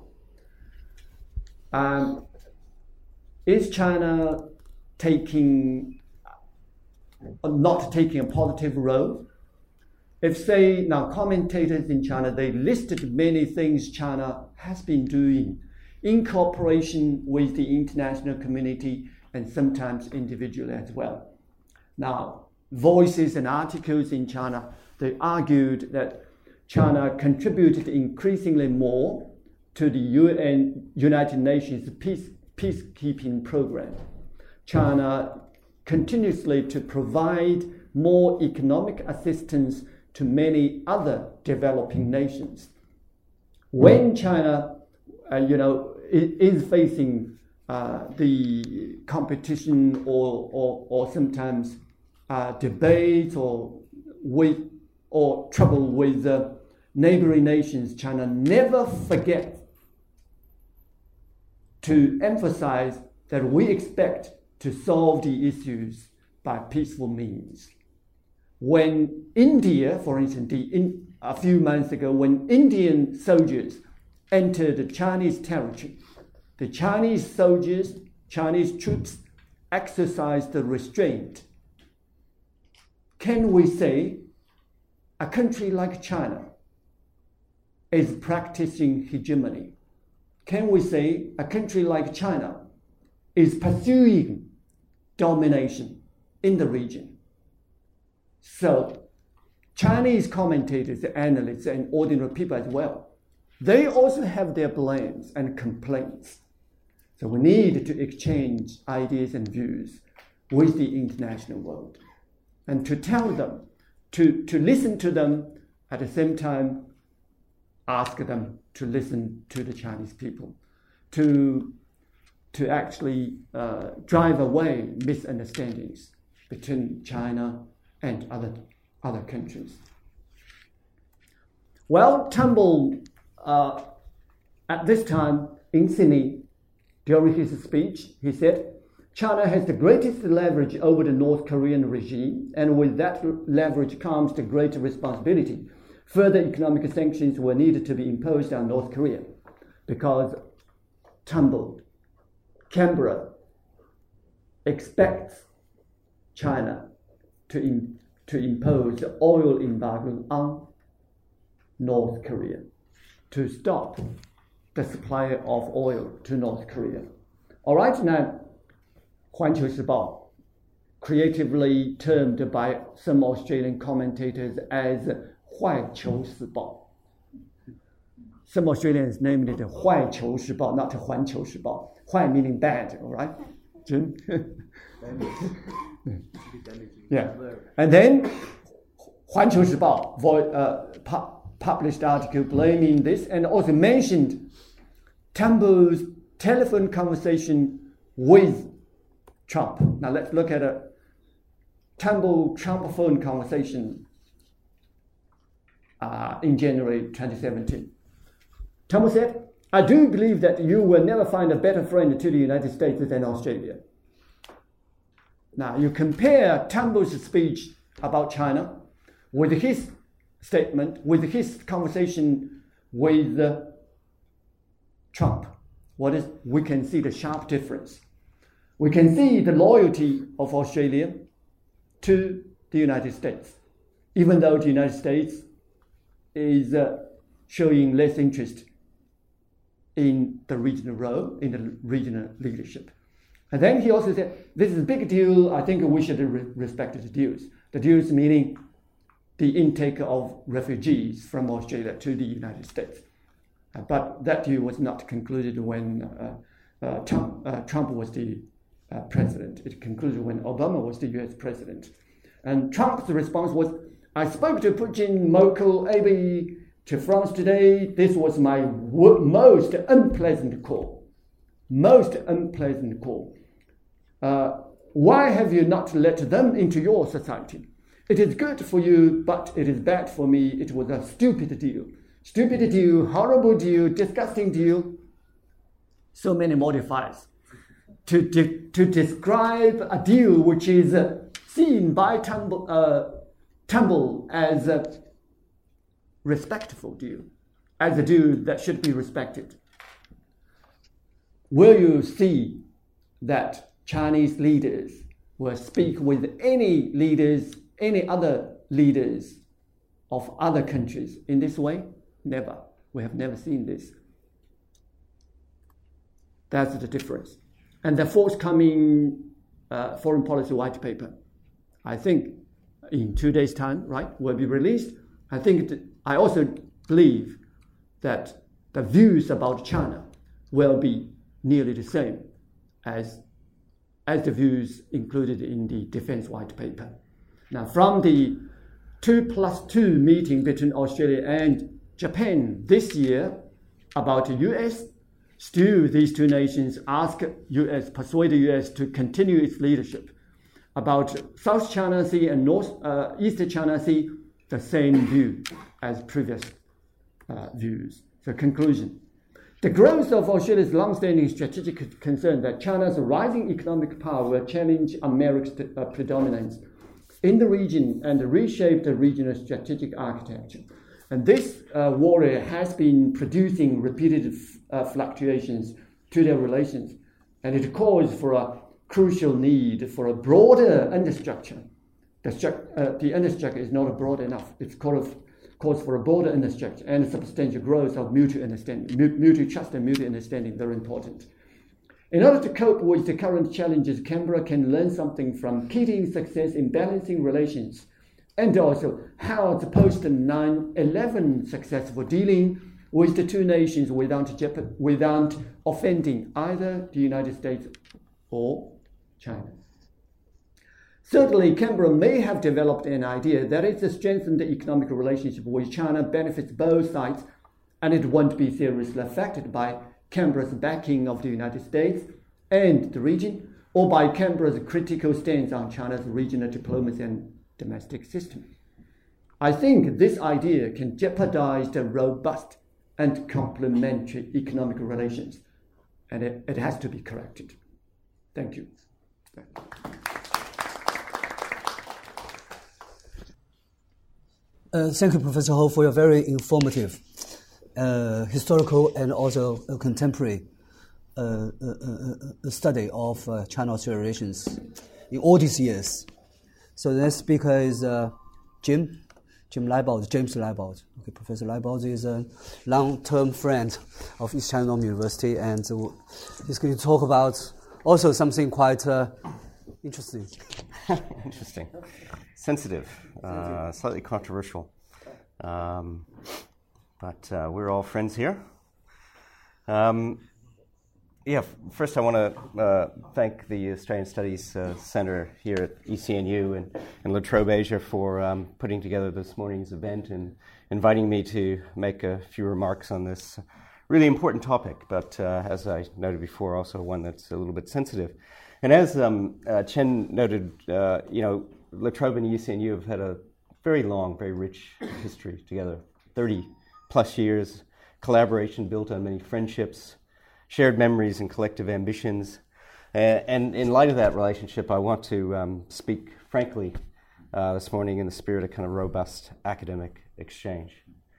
Um, is China taking, not taking a positive role? If, say, now commentators in China, they listed many things China has been doing in cooperation with the international community and sometimes individually as well. Now, voices and articles in China, they argued that China contributed increasingly more to the U N, United Nations peace, peacekeeping program. China continuously to provide more economic assistance to many other developing nations. When China, uh, you know, is facing uh, the competition or, or, or sometimes uh, debates or with or trouble with uh, neighboring nations, China never forgets to emphasize that we expect to solve the issues by peaceful means. When India, for instance, the, in, a few months ago, when Indian soldiers entered the Chinese territory, the Chinese soldiers, Chinese troops exercised the restraint. Can we say a country like China is practicing hegemony? Can we say a country like China is pursuing domination in the region? So Chinese commentators, analysts, and ordinary people as well, they also have their blames and complaints. So we need to exchange ideas and views with the international world and to tell them, to, to listen to them, at the same time ask them to listen to the Chinese people, to, to actually uh, drive away misunderstandings between China and other, other countries. Well, Turnbull, uh, at this time in Sydney, during his speech, he said, China has the greatest leverage over the North Korean regime, and with that leverage comes the great responsibility. Further economic sanctions were needed to be imposed on North Korea, because tumbled, Canberra expects China to, in, to impose the oil embargo on North Korea, to stop the supply of oil to North Korea. All right, now, 环球时报, creatively termed by some Australian commentators as 坏球时报. Some Australians named it 坏球时报, not 环球时报. 坏 meaning bad, all right? Jim? Yeah. And then 环球时报 uh, pu- published article blaming this and also mentioned Turnbull's telephone conversation with Trump. Now let's look at a Turnbull-Trump phone conversation uh, in January twenty seventeen. Turnbull said, I do believe that you will never find a better friend to the United States than Australia. Now you compare Turnbull's speech about China with his statement, with his conversation with uh, Trump. What is, we can see the sharp difference. We can see the loyalty of Australia to the United States, even though the United States is uh, showing less interest in the regional role, in the regional leadership. And then he also said, this is a big deal, I think we should re- respect the deals. The deals meaning the intake of refugees from Australia to the United States. Uh, but that deal was not concluded when uh, uh, Trump, uh, Trump was the uh, president. It concluded when Obama was the U S president. And Trump's response was, I spoke to Putin, Merkel, Abe, to France today. This was my w- most unpleasant call. Most unpleasant call. Uh, why have you not let them into your society? It is good for you, but it is bad for me. It was a stupid deal. Stupid deal, horrible deal, disgusting deal. So many modifiers to, de- to describe a deal which is uh, seen by Turnbull, uh, Turnbull as a respectful deal, as a deal that should be respected. Will you see that Chinese leaders will speak with any leaders, any other leaders of other countries in this way? Never. We have never seen this. That's the difference. And the forthcoming uh, foreign policy white paper, I think in two days' time, right, will be released. I think it, I also believe that the views about China will be nearly the same as, as the views included in the defense white paper. Now, from the two plus two meeting between Australia and Japan this year about the U S, still these two nations ask U S, persuade the U S to continue its leadership. About South China Sea and North uh, East China Sea, the same view as previous uh, views. So conclusion. The growth of Australia's long-standing strategic concern that China's rising economic power will challenge America's uh, predominance in the region and reshape the regional strategic architecture. And this uh, worry has been producing repeated uh, fluctuations to their relations, and it calls for a crucial need for a broader understructure. The, stru- uh, the understructure is not broad enough. It's called, calls for a broader understructure and a substantial growth of mutual understanding, mutual trust and mutual understanding, very important. In order to cope with the current challenges, Canberra can learn something from Keating's success in balancing relations, and also how the post nine eleven successful dealing with the two nations without, jeopard- without offending either the United States or China. Certainly, Canberra may have developed an idea that its strengthened economic relationship with China benefits both sides, and it won't be seriously affected by Canberra's backing of the United States and the region, or by Canberra's critical stance on China's regional diplomacy and domestic system. I think this idea can jeopardize the robust and complementary economic relations, and it, it has to be corrected. Thank you. Uh, thank you, Professor Ho, for your very informative, uh, historical and also uh, contemporary uh, uh, study of uh, China-Australia relations in all these years. So the next speaker is uh, Jim, Jim Leibold, James Leibold. Okay, Professor Leibold is a long-term friend of East China Normal University, and uh, he's going to talk about also something quite uh, interesting. Interesting. Sensitive, uh, slightly controversial. Um, but uh, we're all friends here. Um, yeah, f- first I want to uh, thank the Australian Studies uh, Centre here at E C N U and, and La Trobe Asia for um, putting together this morning's event and inviting me to make a few remarks on this really important topic, but uh, as I noted before, also one that's a little bit sensitive. And as um, uh, Chen noted, uh, you know, La Trobe and E C N U have had a very long, very rich history together, thirty plus years, collaboration built on many friendships, shared memories and collective ambitions. Uh, and in light of that relationship, I want to um, speak frankly uh, this morning in the spirit of kind of robust academic exchange.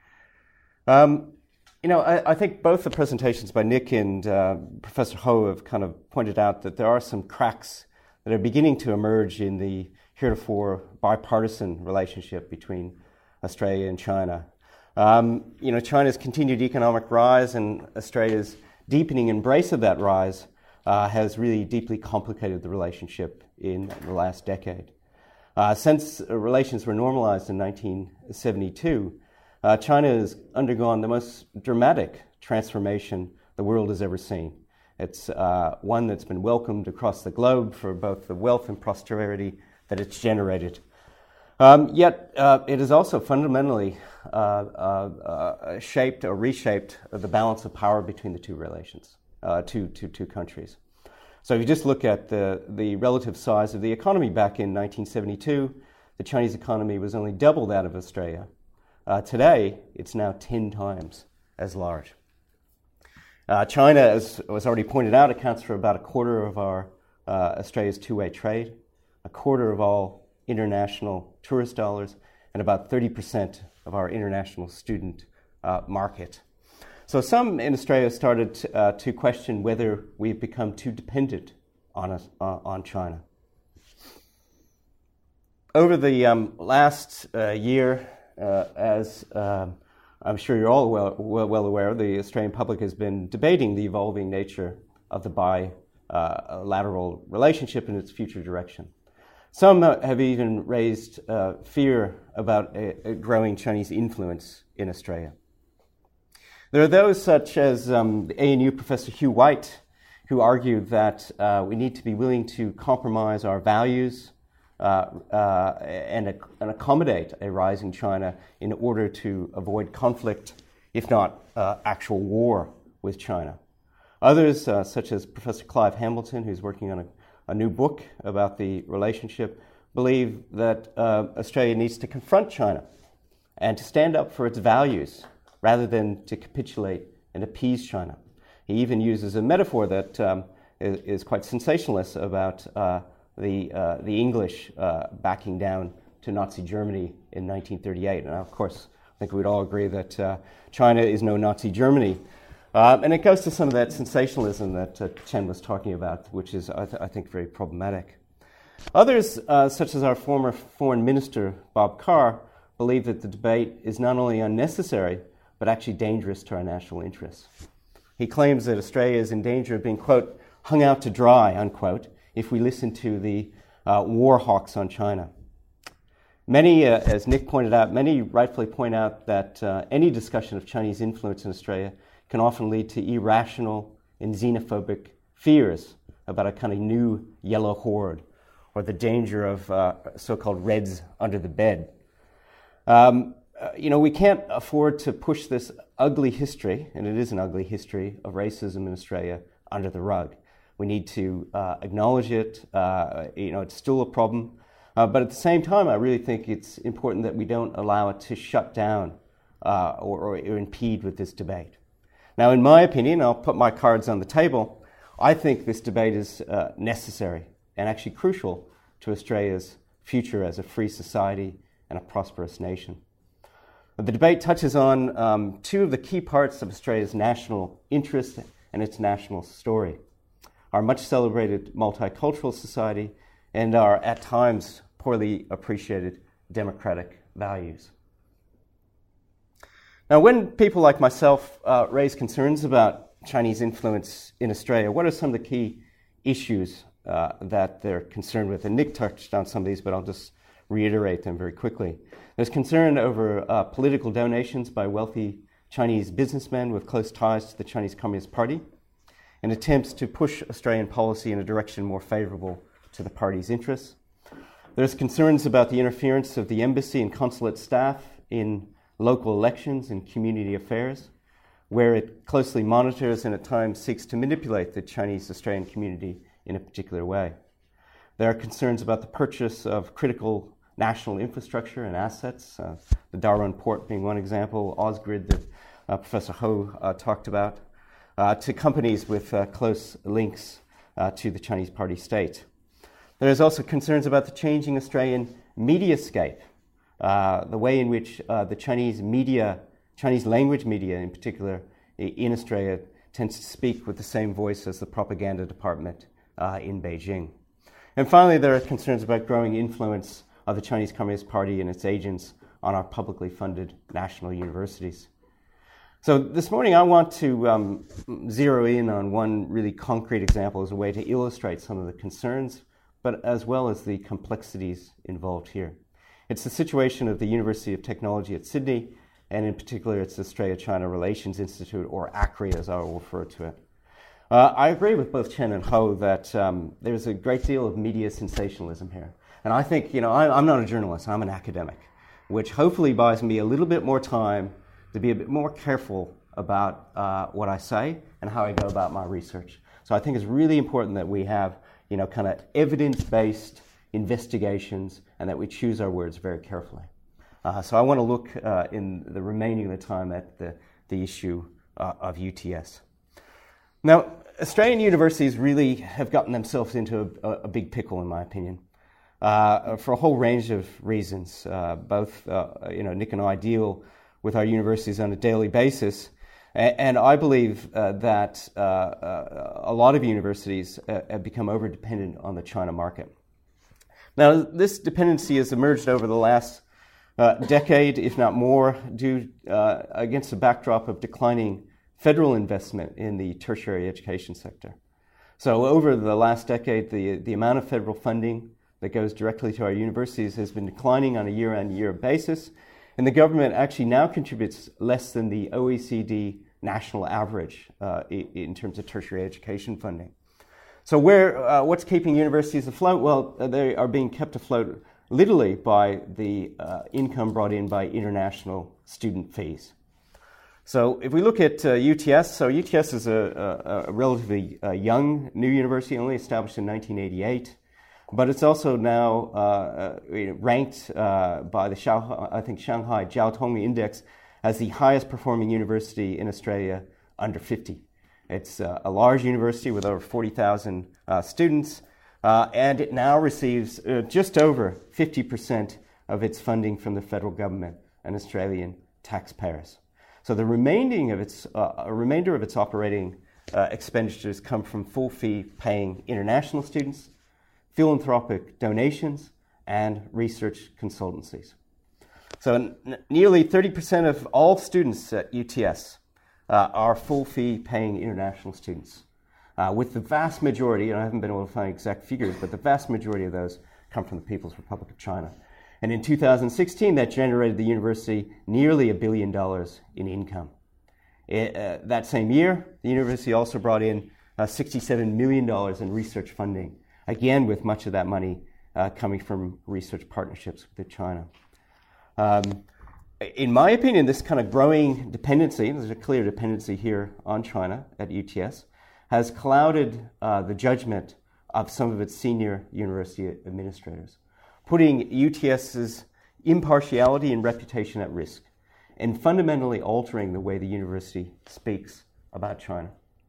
Um, you know, I, I think both the presentations by Nick and uh, Professor Ho have kind of pointed out that there are some cracks that are beginning to emerge in the heretofore bipartisan relationship between Australia and China. Um, you know, China's continued economic rise and Australia's deepening embrace of that rise uh, has really deeply complicated the relationship in the last decade. Uh, since uh, relations were normalized in nineteen seventy-two, uh, China has undergone the most dramatic transformation the world has ever seen. It's uh, one that's been welcomed across the globe for both the wealth and prosperity that it's generated. Um, yet uh, it has also fundamentally uh, uh, uh, shaped or reshaped the balance of power between the two relations, uh, two, two, two countries. So if you just look at the, the relative size of the economy back in nineteen seventy-two, the Chinese economy was only double that of Australia. Uh, today, it's now ten times as large. Uh, China, as was already pointed out, accounts for about a quarter of our uh, Australia's two-way trade, a quarter of all international tourist dollars, and about thirty percent of our international student uh, market. So some in Australia started to, uh, to question whether we've become too dependent on, us, uh, on China. Over the um, last uh, year, uh, as uh, I'm sure you're all well, well, well aware, the Australian public has been debating the evolving nature of the bilateral uh, relationship and its future direction. Some have even raised uh, fear about a, a growing Chinese influence in Australia. There are those such as um, the A N U Professor Hugh White, who argued that uh, we need to be willing to compromise our values uh, uh, and, ac- and accommodate a rising China in order to avoid conflict, if not uh, actual war with China. Others, uh, such as Professor Clive Hamilton, who's working on a A new book about the relationship, believe that uh, Australia needs to confront China and to stand up for its values rather than to capitulate and appease China. He even uses a metaphor that um, is, is quite sensationalist about uh, the uh, the English uh, backing down to Nazi Germany in nineteen thirty-eight. And of course, I think we'd all agree that uh, China is no Nazi Germany. Um, and it goes to some of that sensationalism that uh, Chen was talking about, which is, I, th- I think, very problematic. Others, uh, such as our former foreign minister, Bob Carr, believe that the debate is not only unnecessary, but actually dangerous to our national interests. He claims that Australia is in danger of being, quote, hung out to dry, unquote, if we listen to the uh, war hawks on China. Many, uh, as Nick pointed out, many rightfully point out that uh, any discussion of Chinese influence in Australia can often lead to irrational and xenophobic fears about a kind of new yellow horde or the danger of uh, so-called reds under the bed. Um, uh, you know, we can't afford to push this ugly history, and it is an ugly history, of racism in Australia under the rug. We need to uh, acknowledge it. Uh, you know, it's still a problem. Uh, but at the same time, I really think it's important that we don't allow it to shut down uh, or, or, or impede with this debate. Now, in my opinion, I'll put my cards on the table, I think this debate is uh, necessary and actually crucial to Australia's future as a free society and a prosperous nation. The debate touches on um, two of the key parts of Australia's national interest and its national story, our much celebrated multicultural society, and our at times poorly appreciated democratic values. Now, when people like myself uh, raise concerns about Chinese influence in Australia, what are some of the key issues uh, that they're concerned with? And Nick touched on some of these, but I'll just reiterate them very quickly. There's concern over uh, political donations by wealthy Chinese businessmen with close ties to the Chinese Communist Party, and attempts to push Australian policy in a direction more favourable to the party's interests. There's concerns about the interference of the embassy and consulate staff in local elections and community affairs, where it closely monitors and at times seeks to manipulate the Chinese Australian community in a particular way. There are concerns about the purchase of critical national infrastructure and assets, uh, the Darwin port being one example, Ausgrid that uh, Professor Ho uh, talked about, uh, to companies with uh, close links uh, to the Chinese Party state. There's also concerns about the changing Australian mediascape, uh, the way in which uh, the Chinese media, Chinese language media in particular, in Australia tends to speak with the same voice as the propaganda department uh, in Beijing. And finally, there are concerns about growing influence of the Chinese Communist Party and its agents on our publicly funded national universities. So this morning I want to um, zero in on one really concrete example as a way to illustrate some of the concerns, but as well as the complexities involved here. It's the situation of the University of Technology at Sydney, and in particular its Australia-China Relations Institute, or ACRI as I will refer to it. Uh, I agree with both Chen and Ho that um, there's a great deal of media sensationalism here. And I think, you know, I, I'm not a journalist, I'm an academic, which hopefully buys me a little bit more time to be a bit more careful about uh, what I say and how I go about my research. So I think it's really important that we have, you know, kind of evidence-based investigations and that we choose our words very carefully. Uh, so I want to look uh, in the remaining of the time at the, the issue uh, of U T S. Now, Australian universities really have gotten themselves into a, a big pickle, in my opinion, uh, for a whole range of reasons. Uh, both, uh, you know, Nick and I deal with our universities on a daily basis, and, and I believe uh, that uh, uh, a lot of universities uh, have become over-dependent on the China market. Now, this dependency has emerged over the last uh, decade, if not more, due uh, against the backdrop of declining federal investment in the tertiary education sector. So over the last decade, the, the amount of federal funding that goes directly to our universities has been declining on a year-on-year basis, and the government actually now contributes less than the O E C D national average uh, in, in terms of tertiary education funding. So where, uh, what's keeping universities afloat? Well, they are being kept afloat literally by the uh, income brought in by international student fees. So if we look at uh, U T S, so U T S is a, a, a relatively uh, young new university, only established in nineteen eighty-eight, but it's also now uh, uh, ranked uh, by the Shanghai, I think Shanghai Jiao Tong Index as the highest performing university in Australia under fifty. It's uh, a large university with over forty thousand uh, students, uh, and it now receives uh, just over fifty percent of its funding from the federal government and Australian taxpayers. So the remaining of its, uh, a remainder of its operating uh, expenditures come from full fee paying international students, philanthropic donations, and research consultancies. So n- nearly thirty percent of all students at U T S uh, are full fee paying international students, uh, with the vast majority, and I haven't been able to find exact figures, but the vast majority of those come from the People's Republic of China. And in two thousand sixteen, that generated the university nearly a billion dollars in income. It, uh, that same year, the university also brought in uh, sixty-seven million dollars in research funding, again with much of that money uh, coming from research partnerships with China. Um, in my opinion, this kind of growing dependency, there's a clear dependency here on China at U T S, has clouded uh, the judgment of some of its senior university administrators, putting UTS's impartiality and reputation at risk, and fundamentally altering the way the university speaks about China.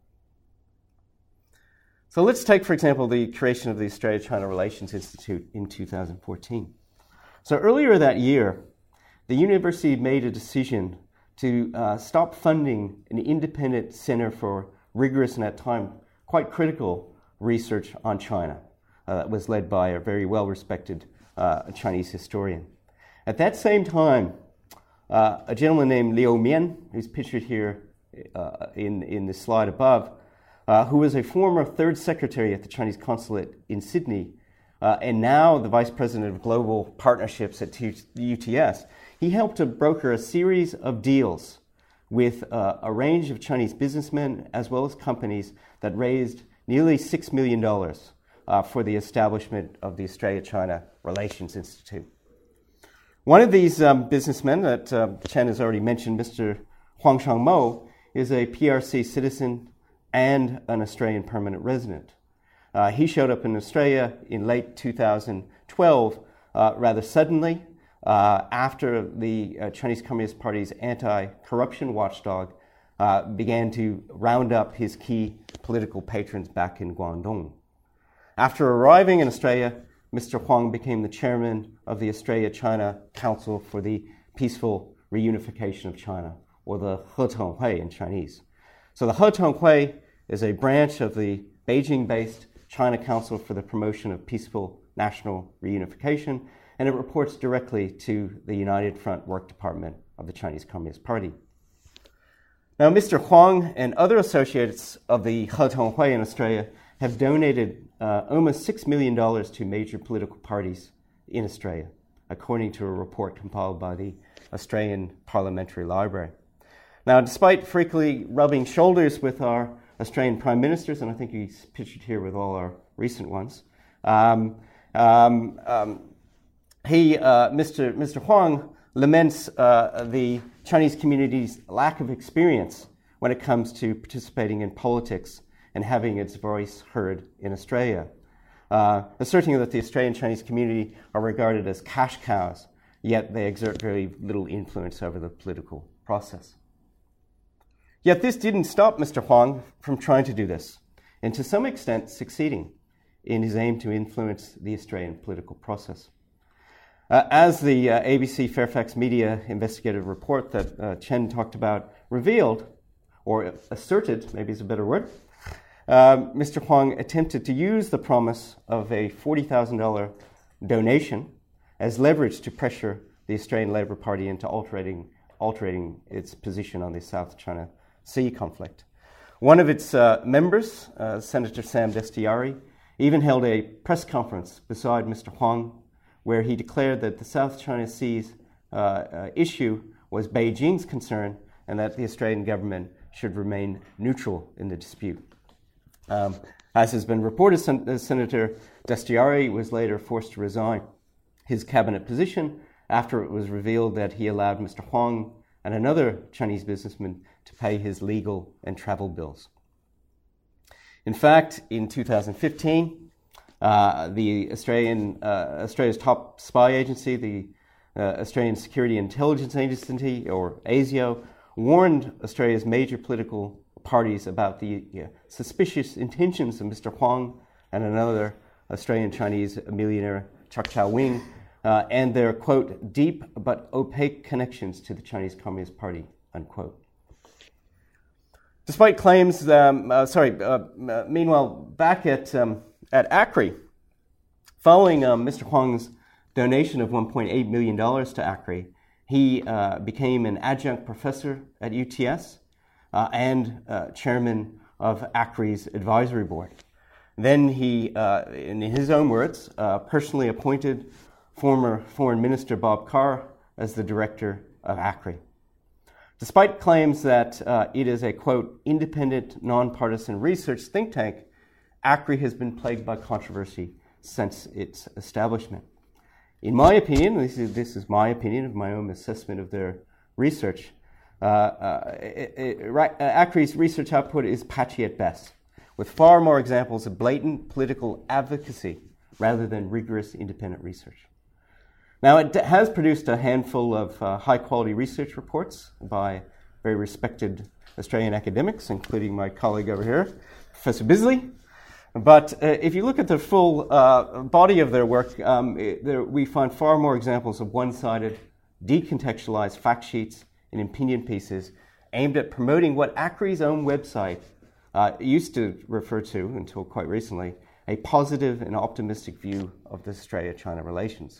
So let's take, for example, the creation of the Australia-China Relations Institute in two thousand fourteen. So earlier that year, the university made a decision to uh, stop funding an independent Center for rigorous and at times quite critical research on China uh, that was led by a very well-respected uh, Chinese historian. At that same time, uh, a gentleman named Liu Mian, who's pictured here uh, in, in the slide above, uh, who was a former third secretary at the Chinese consulate in Sydney, uh, and now the vice president of global partnerships at the U T S, he helped to broker a series of deals with uh, a range of Chinese businessmen as well as companies that raised nearly six million dollars uh, for the establishment of the Australia-China Relations Institute. One of these um, businessmen that uh, Chen has already mentioned, Mister Huang Shangmo, is a P R C citizen and an Australian permanent resident. Uh, he showed up in Australia in late two thousand twelve, uh, rather suddenly, uh, after the uh, Chinese Communist Party's anti-corruption watchdog uh, began to round up his key political patrons back in Guangdong. After arriving in Australia, Mister Huang became the chairman of the Australia-China Council for the Peaceful Reunification of China, or the He Tenghui in Chinese. So the He Tenghui is a branch of the Beijing-based China Council for the Promotion of Peaceful National Reunification, and it reports directly to the United Front Work Department of the Chinese Communist Party. Now, Mister Huang and other associates of the He Tenghui in Australia have donated uh, almost six million dollars to major political parties in Australia, according to a report compiled by the Australian Parliamentary Library. Now, despite frequently rubbing shoulders with our Australian Prime Ministers, and I think he's pictured here with all our recent ones, um, um, um, he, uh, Mister Mister Huang laments uh, the Chinese community's lack of experience when it comes to participating in politics and having its voice heard in Australia, uh, asserting that the Australian Chinese community are regarded as cash cows, yet they exert very little influence over the political process. Yet this didn't stop Mister Huang from trying to do this, and to some extent succeeding in his aim to influence the Australian political process. Uh, as the uh, A B C Fairfax Media investigative report that uh, Chen talked about revealed, or asserted, maybe is a better word, um, Mister Huang attempted to use the promise of a forty thousand dollars donation as leverage to pressure the Australian Labor Party into altering, altering its position on the South China Sea conflict. One of its uh, members, uh, Senator Sam Dastyari, even held a press conference beside Mister Huang, where he declared that the South China Sea's uh, uh, issue was Beijing's concern and that the Australian government should remain neutral in the dispute. Um, as has been reported, Sen- Senator Dastyari was later forced to resign his cabinet position after it was revealed that he allowed Mister Huang and another Chinese businessman to pay his legal and travel bills. In fact, in two thousand fifteen, uh, the Australian uh, Australia's top spy agency, the uh, Australian Security Intelligence Agency, or ASIO, warned Australia's major political parties about the uh, suspicious intentions of Mister Huang and another Australian Chinese millionaire, Chak Chow Wing, uh, and their, quote, deep but opaque connections to the Chinese Communist Party, unquote. Despite claims, um, uh, sorry, uh, uh, meanwhile, back at um, at ACRI, following um, Mister Huang's donation of one point eight million dollars to ACRI, he uh, became an adjunct professor at U T S uh, and uh, chairman of ACRI's advisory board. Then he, uh, in his own words, uh, personally appointed former Foreign Minister Bob Carr as the director of ACRI. Despite claims that uh, it is a, quote, independent, nonpartisan research think tank, ACRI has been plagued by controversy since its establishment. In my opinion, this is, this is my opinion of my own assessment of their research, uh, uh, it, it, uh, ACRI's research output is patchy at best, with far more examples of blatant political advocacy rather than rigorous independent research. Now, it has produced a handful of uh, high-quality research reports by very respected Australian academics, including my colleague over here, Professor Bisley. But uh, if you look at the full uh, body of their work, um, it, there, we find far more examples of one-sided, decontextualized fact sheets and opinion pieces aimed at promoting what ACRI's own website uh, used to refer to, until quite recently, a positive and optimistic view of the Australia-China relations.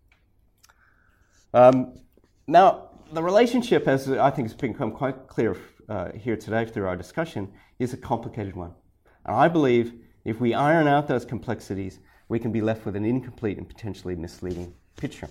Um, now, the relationship, as I think has become quite clear uh, here today through our discussion, is a complicated one. And I believe if we iron out those complexities, we can be left with an incomplete and potentially misleading picture.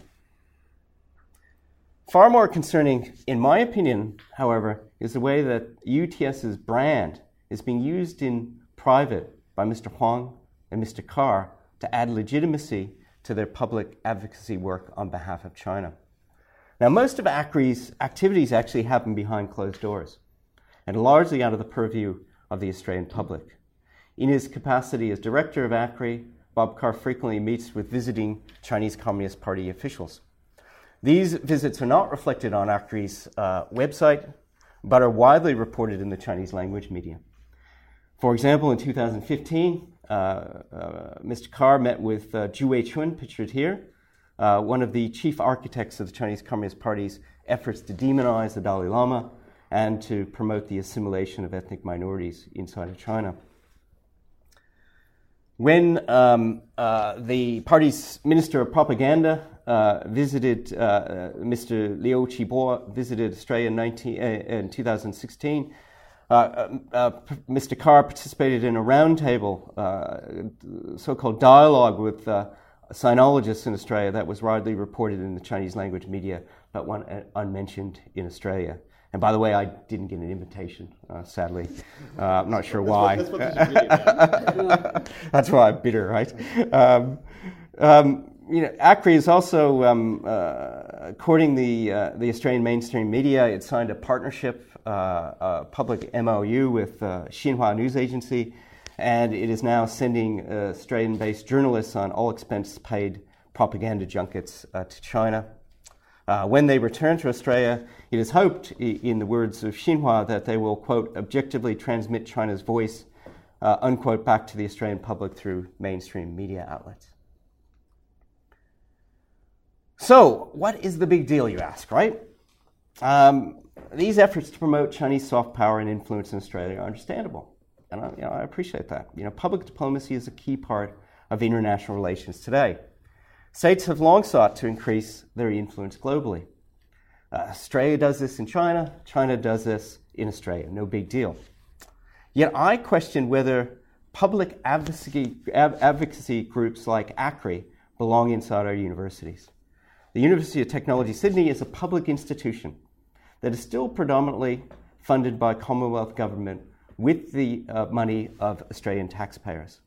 Far more concerning, in my opinion, however, is the way that UTS's brand is being used in private by Mister Huang and Mister Carr to add legitimacy to their public advocacy work on behalf of China. Now, most of ACRI's activities actually happen behind closed doors and largely out of the purview of the Australian public. In his capacity as director of ACRI, Bob Carr frequently meets with visiting Chinese Communist Party officials. These visits are not reflected on ACRI's uh, website, but are widely reported in the Chinese language media. For example, in two thousand fifteen, uh, uh, Mister Carr met with uh, Zhu Weichun, pictured here, uh, one of the chief architects of the Chinese Communist Party's efforts to demonize the Dalai Lama and to promote the assimilation of ethnic minorities inside of China. When um, uh, the party's Minister of Propaganda uh, visited, uh, Mister Liu Qibo visited Australia in, nineteen, uh, in two thousand sixteen, uh, uh, Mister Carr participated in a roundtable, uh, so-called dialogue with uh, sinologists in Australia that was widely reported in the Chinese language media, but one unmentioned in Australia. And by the way, I didn't get an invitation, uh, sadly. Uh, I'm not sure why. That's, what, that's, what really that's why I'm bitter, right? Um, um, you know, ACRI is also, um, uh, according to the, uh, the Australian mainstream media, it signed a partnership, uh, a public M O U with uh, Xinhua News Agency, and it is now sending uh, Australian-based journalists on all expense-paid propaganda junkets uh, to China. Uh, when they return to Australia, it is hoped, in the words of Xinhua, that they will, quote, objectively transmit China's voice, uh, unquote, back to the Australian public through mainstream media outlets. So, what is the big deal, you ask, right? Um, these efforts to promote Chinese soft power and influence in Australia are understandable, and I, you know, I appreciate that. You know, public diplomacy is a key part of international relations today. States have long sought to increase their influence globally. Uh, Australia does this in China. China does this in Australia. No big deal. Yet I question whether public advocacy, advocacy groups like ACRI belong inside our universities. The University of Technology Sydney is a public institution that is still predominantly funded by Commonwealth government with the uh, money of Australian taxpayers.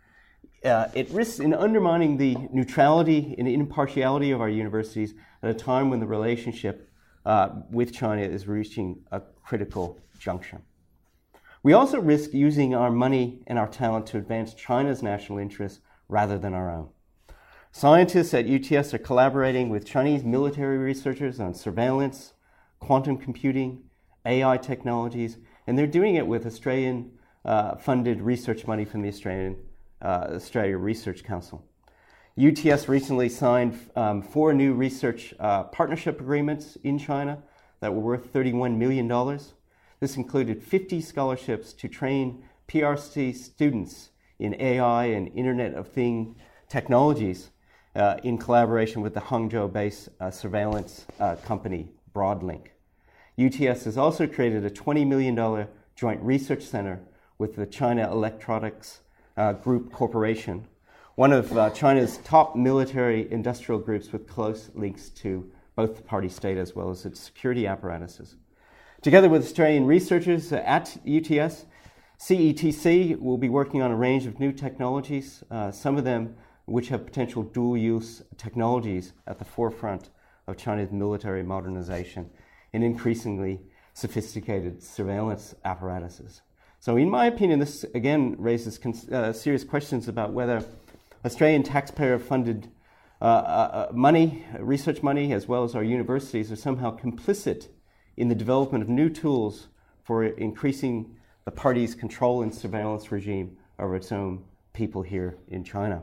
Uh, it risks in undermining the neutrality and impartiality of our universities at a time when the relationship uh, with China is reaching a critical juncture. We also risk using our money and our talent to advance China's national interests rather than our own. Scientists at U T S are collaborating with Chinese military researchers on surveillance, quantum computing, A I technologies, and they're doing it with Australian-funded uh, research money from the Australian Uh, Australia Research Council. U T S recently signed um, four new research uh, partnership agreements in China that were worth thirty-one million dollars. This included fifty scholarships to train P R C students in A I and Internet of Things technologies uh, in collaboration with the Hangzhou-based uh, surveillance uh, company Broadlink. U T S has also created a twenty million dollars joint research center with the China Electronics Uh, Group Corporation, one of uh, China's top military industrial groups with close links to both the party state as well as its security apparatuses. Together with Australian researchers at U T S, C E T C will be working on a range of new technologies, uh, some of them which have potential dual-use technologies at the forefront of China's military modernization and increasingly sophisticated surveillance apparatuses. So in my opinion, this again raises con- uh, serious questions about whether Australian taxpayer-funded uh, uh, money, research money, as well as our universities, are somehow complicit in the development of new tools for increasing the party's control and surveillance regime over its own people here in China.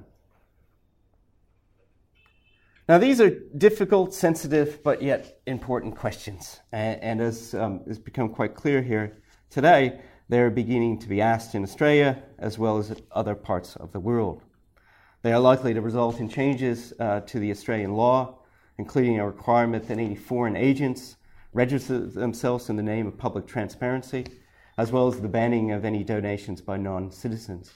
Now, these are difficult, sensitive, but yet important questions. And, and as um, has become quite clear here today, they're beginning to be asked in Australia as well as other parts of the world. They are likely to result in changes uh, to the Australian law, including a requirement that any foreign agents register themselves in the name of public transparency, as well as the banning of any donations by non-citizens.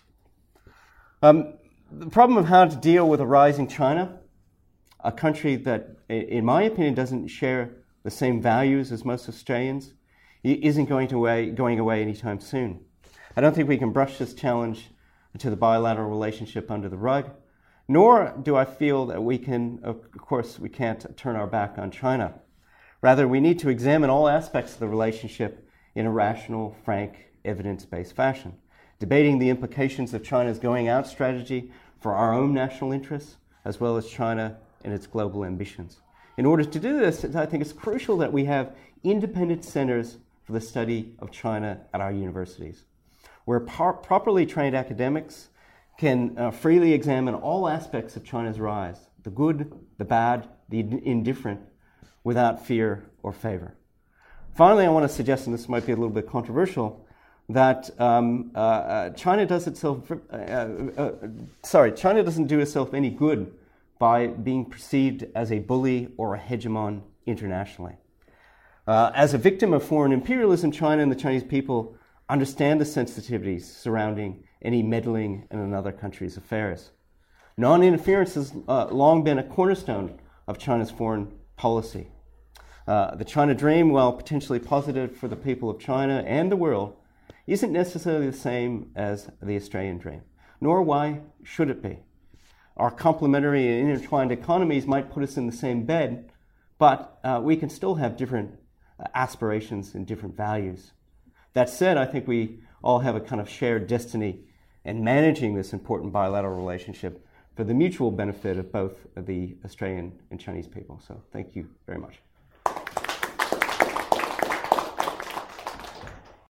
Um, the problem of how to deal with a rising China, a country that, in my opinion, doesn't share the same values as most Australians, isn't going, to away, going away anytime soon. I don't think we can brush this challenge to the bilateral relationship under the rug, nor do I feel that we can, of course, we can't turn our back on China. Rather, we need to examine all aspects of the relationship in a rational, frank, evidence-based fashion, debating the implications of China's going out strategy for our own national interests, as well as China and its global ambitions. In order to do this, I think it's crucial that we have independent centers for the study of China at our universities, where par- properly trained academics can uh, freely examine all aspects of China's rise, the good, the bad, the indifferent, without fear or favor. Finally, I want to suggest, and this might be a little bit controversial, that um, uh, uh, China does itself, uh, uh, sorry, China doesn't do itself any good by being perceived as a bully or a hegemon internationally. Uh, as a victim of foreign imperialism, China and the Chinese people understand the sensitivities surrounding any meddling in another country's affairs. Non-interference has uh, long been a cornerstone of China's foreign policy. Uh, the China dream, while potentially positive for the people of China and the world, isn't necessarily the same as the Australian dream, nor why should it be. Our complementary and intertwined economies might put us in the same bed, but uh, we can still have different uh, aspirations and different values. That said, I think we all have a kind of shared destiny in managing this important bilateral relationship for the mutual benefit of both the Australian and Chinese people. So thank you very much.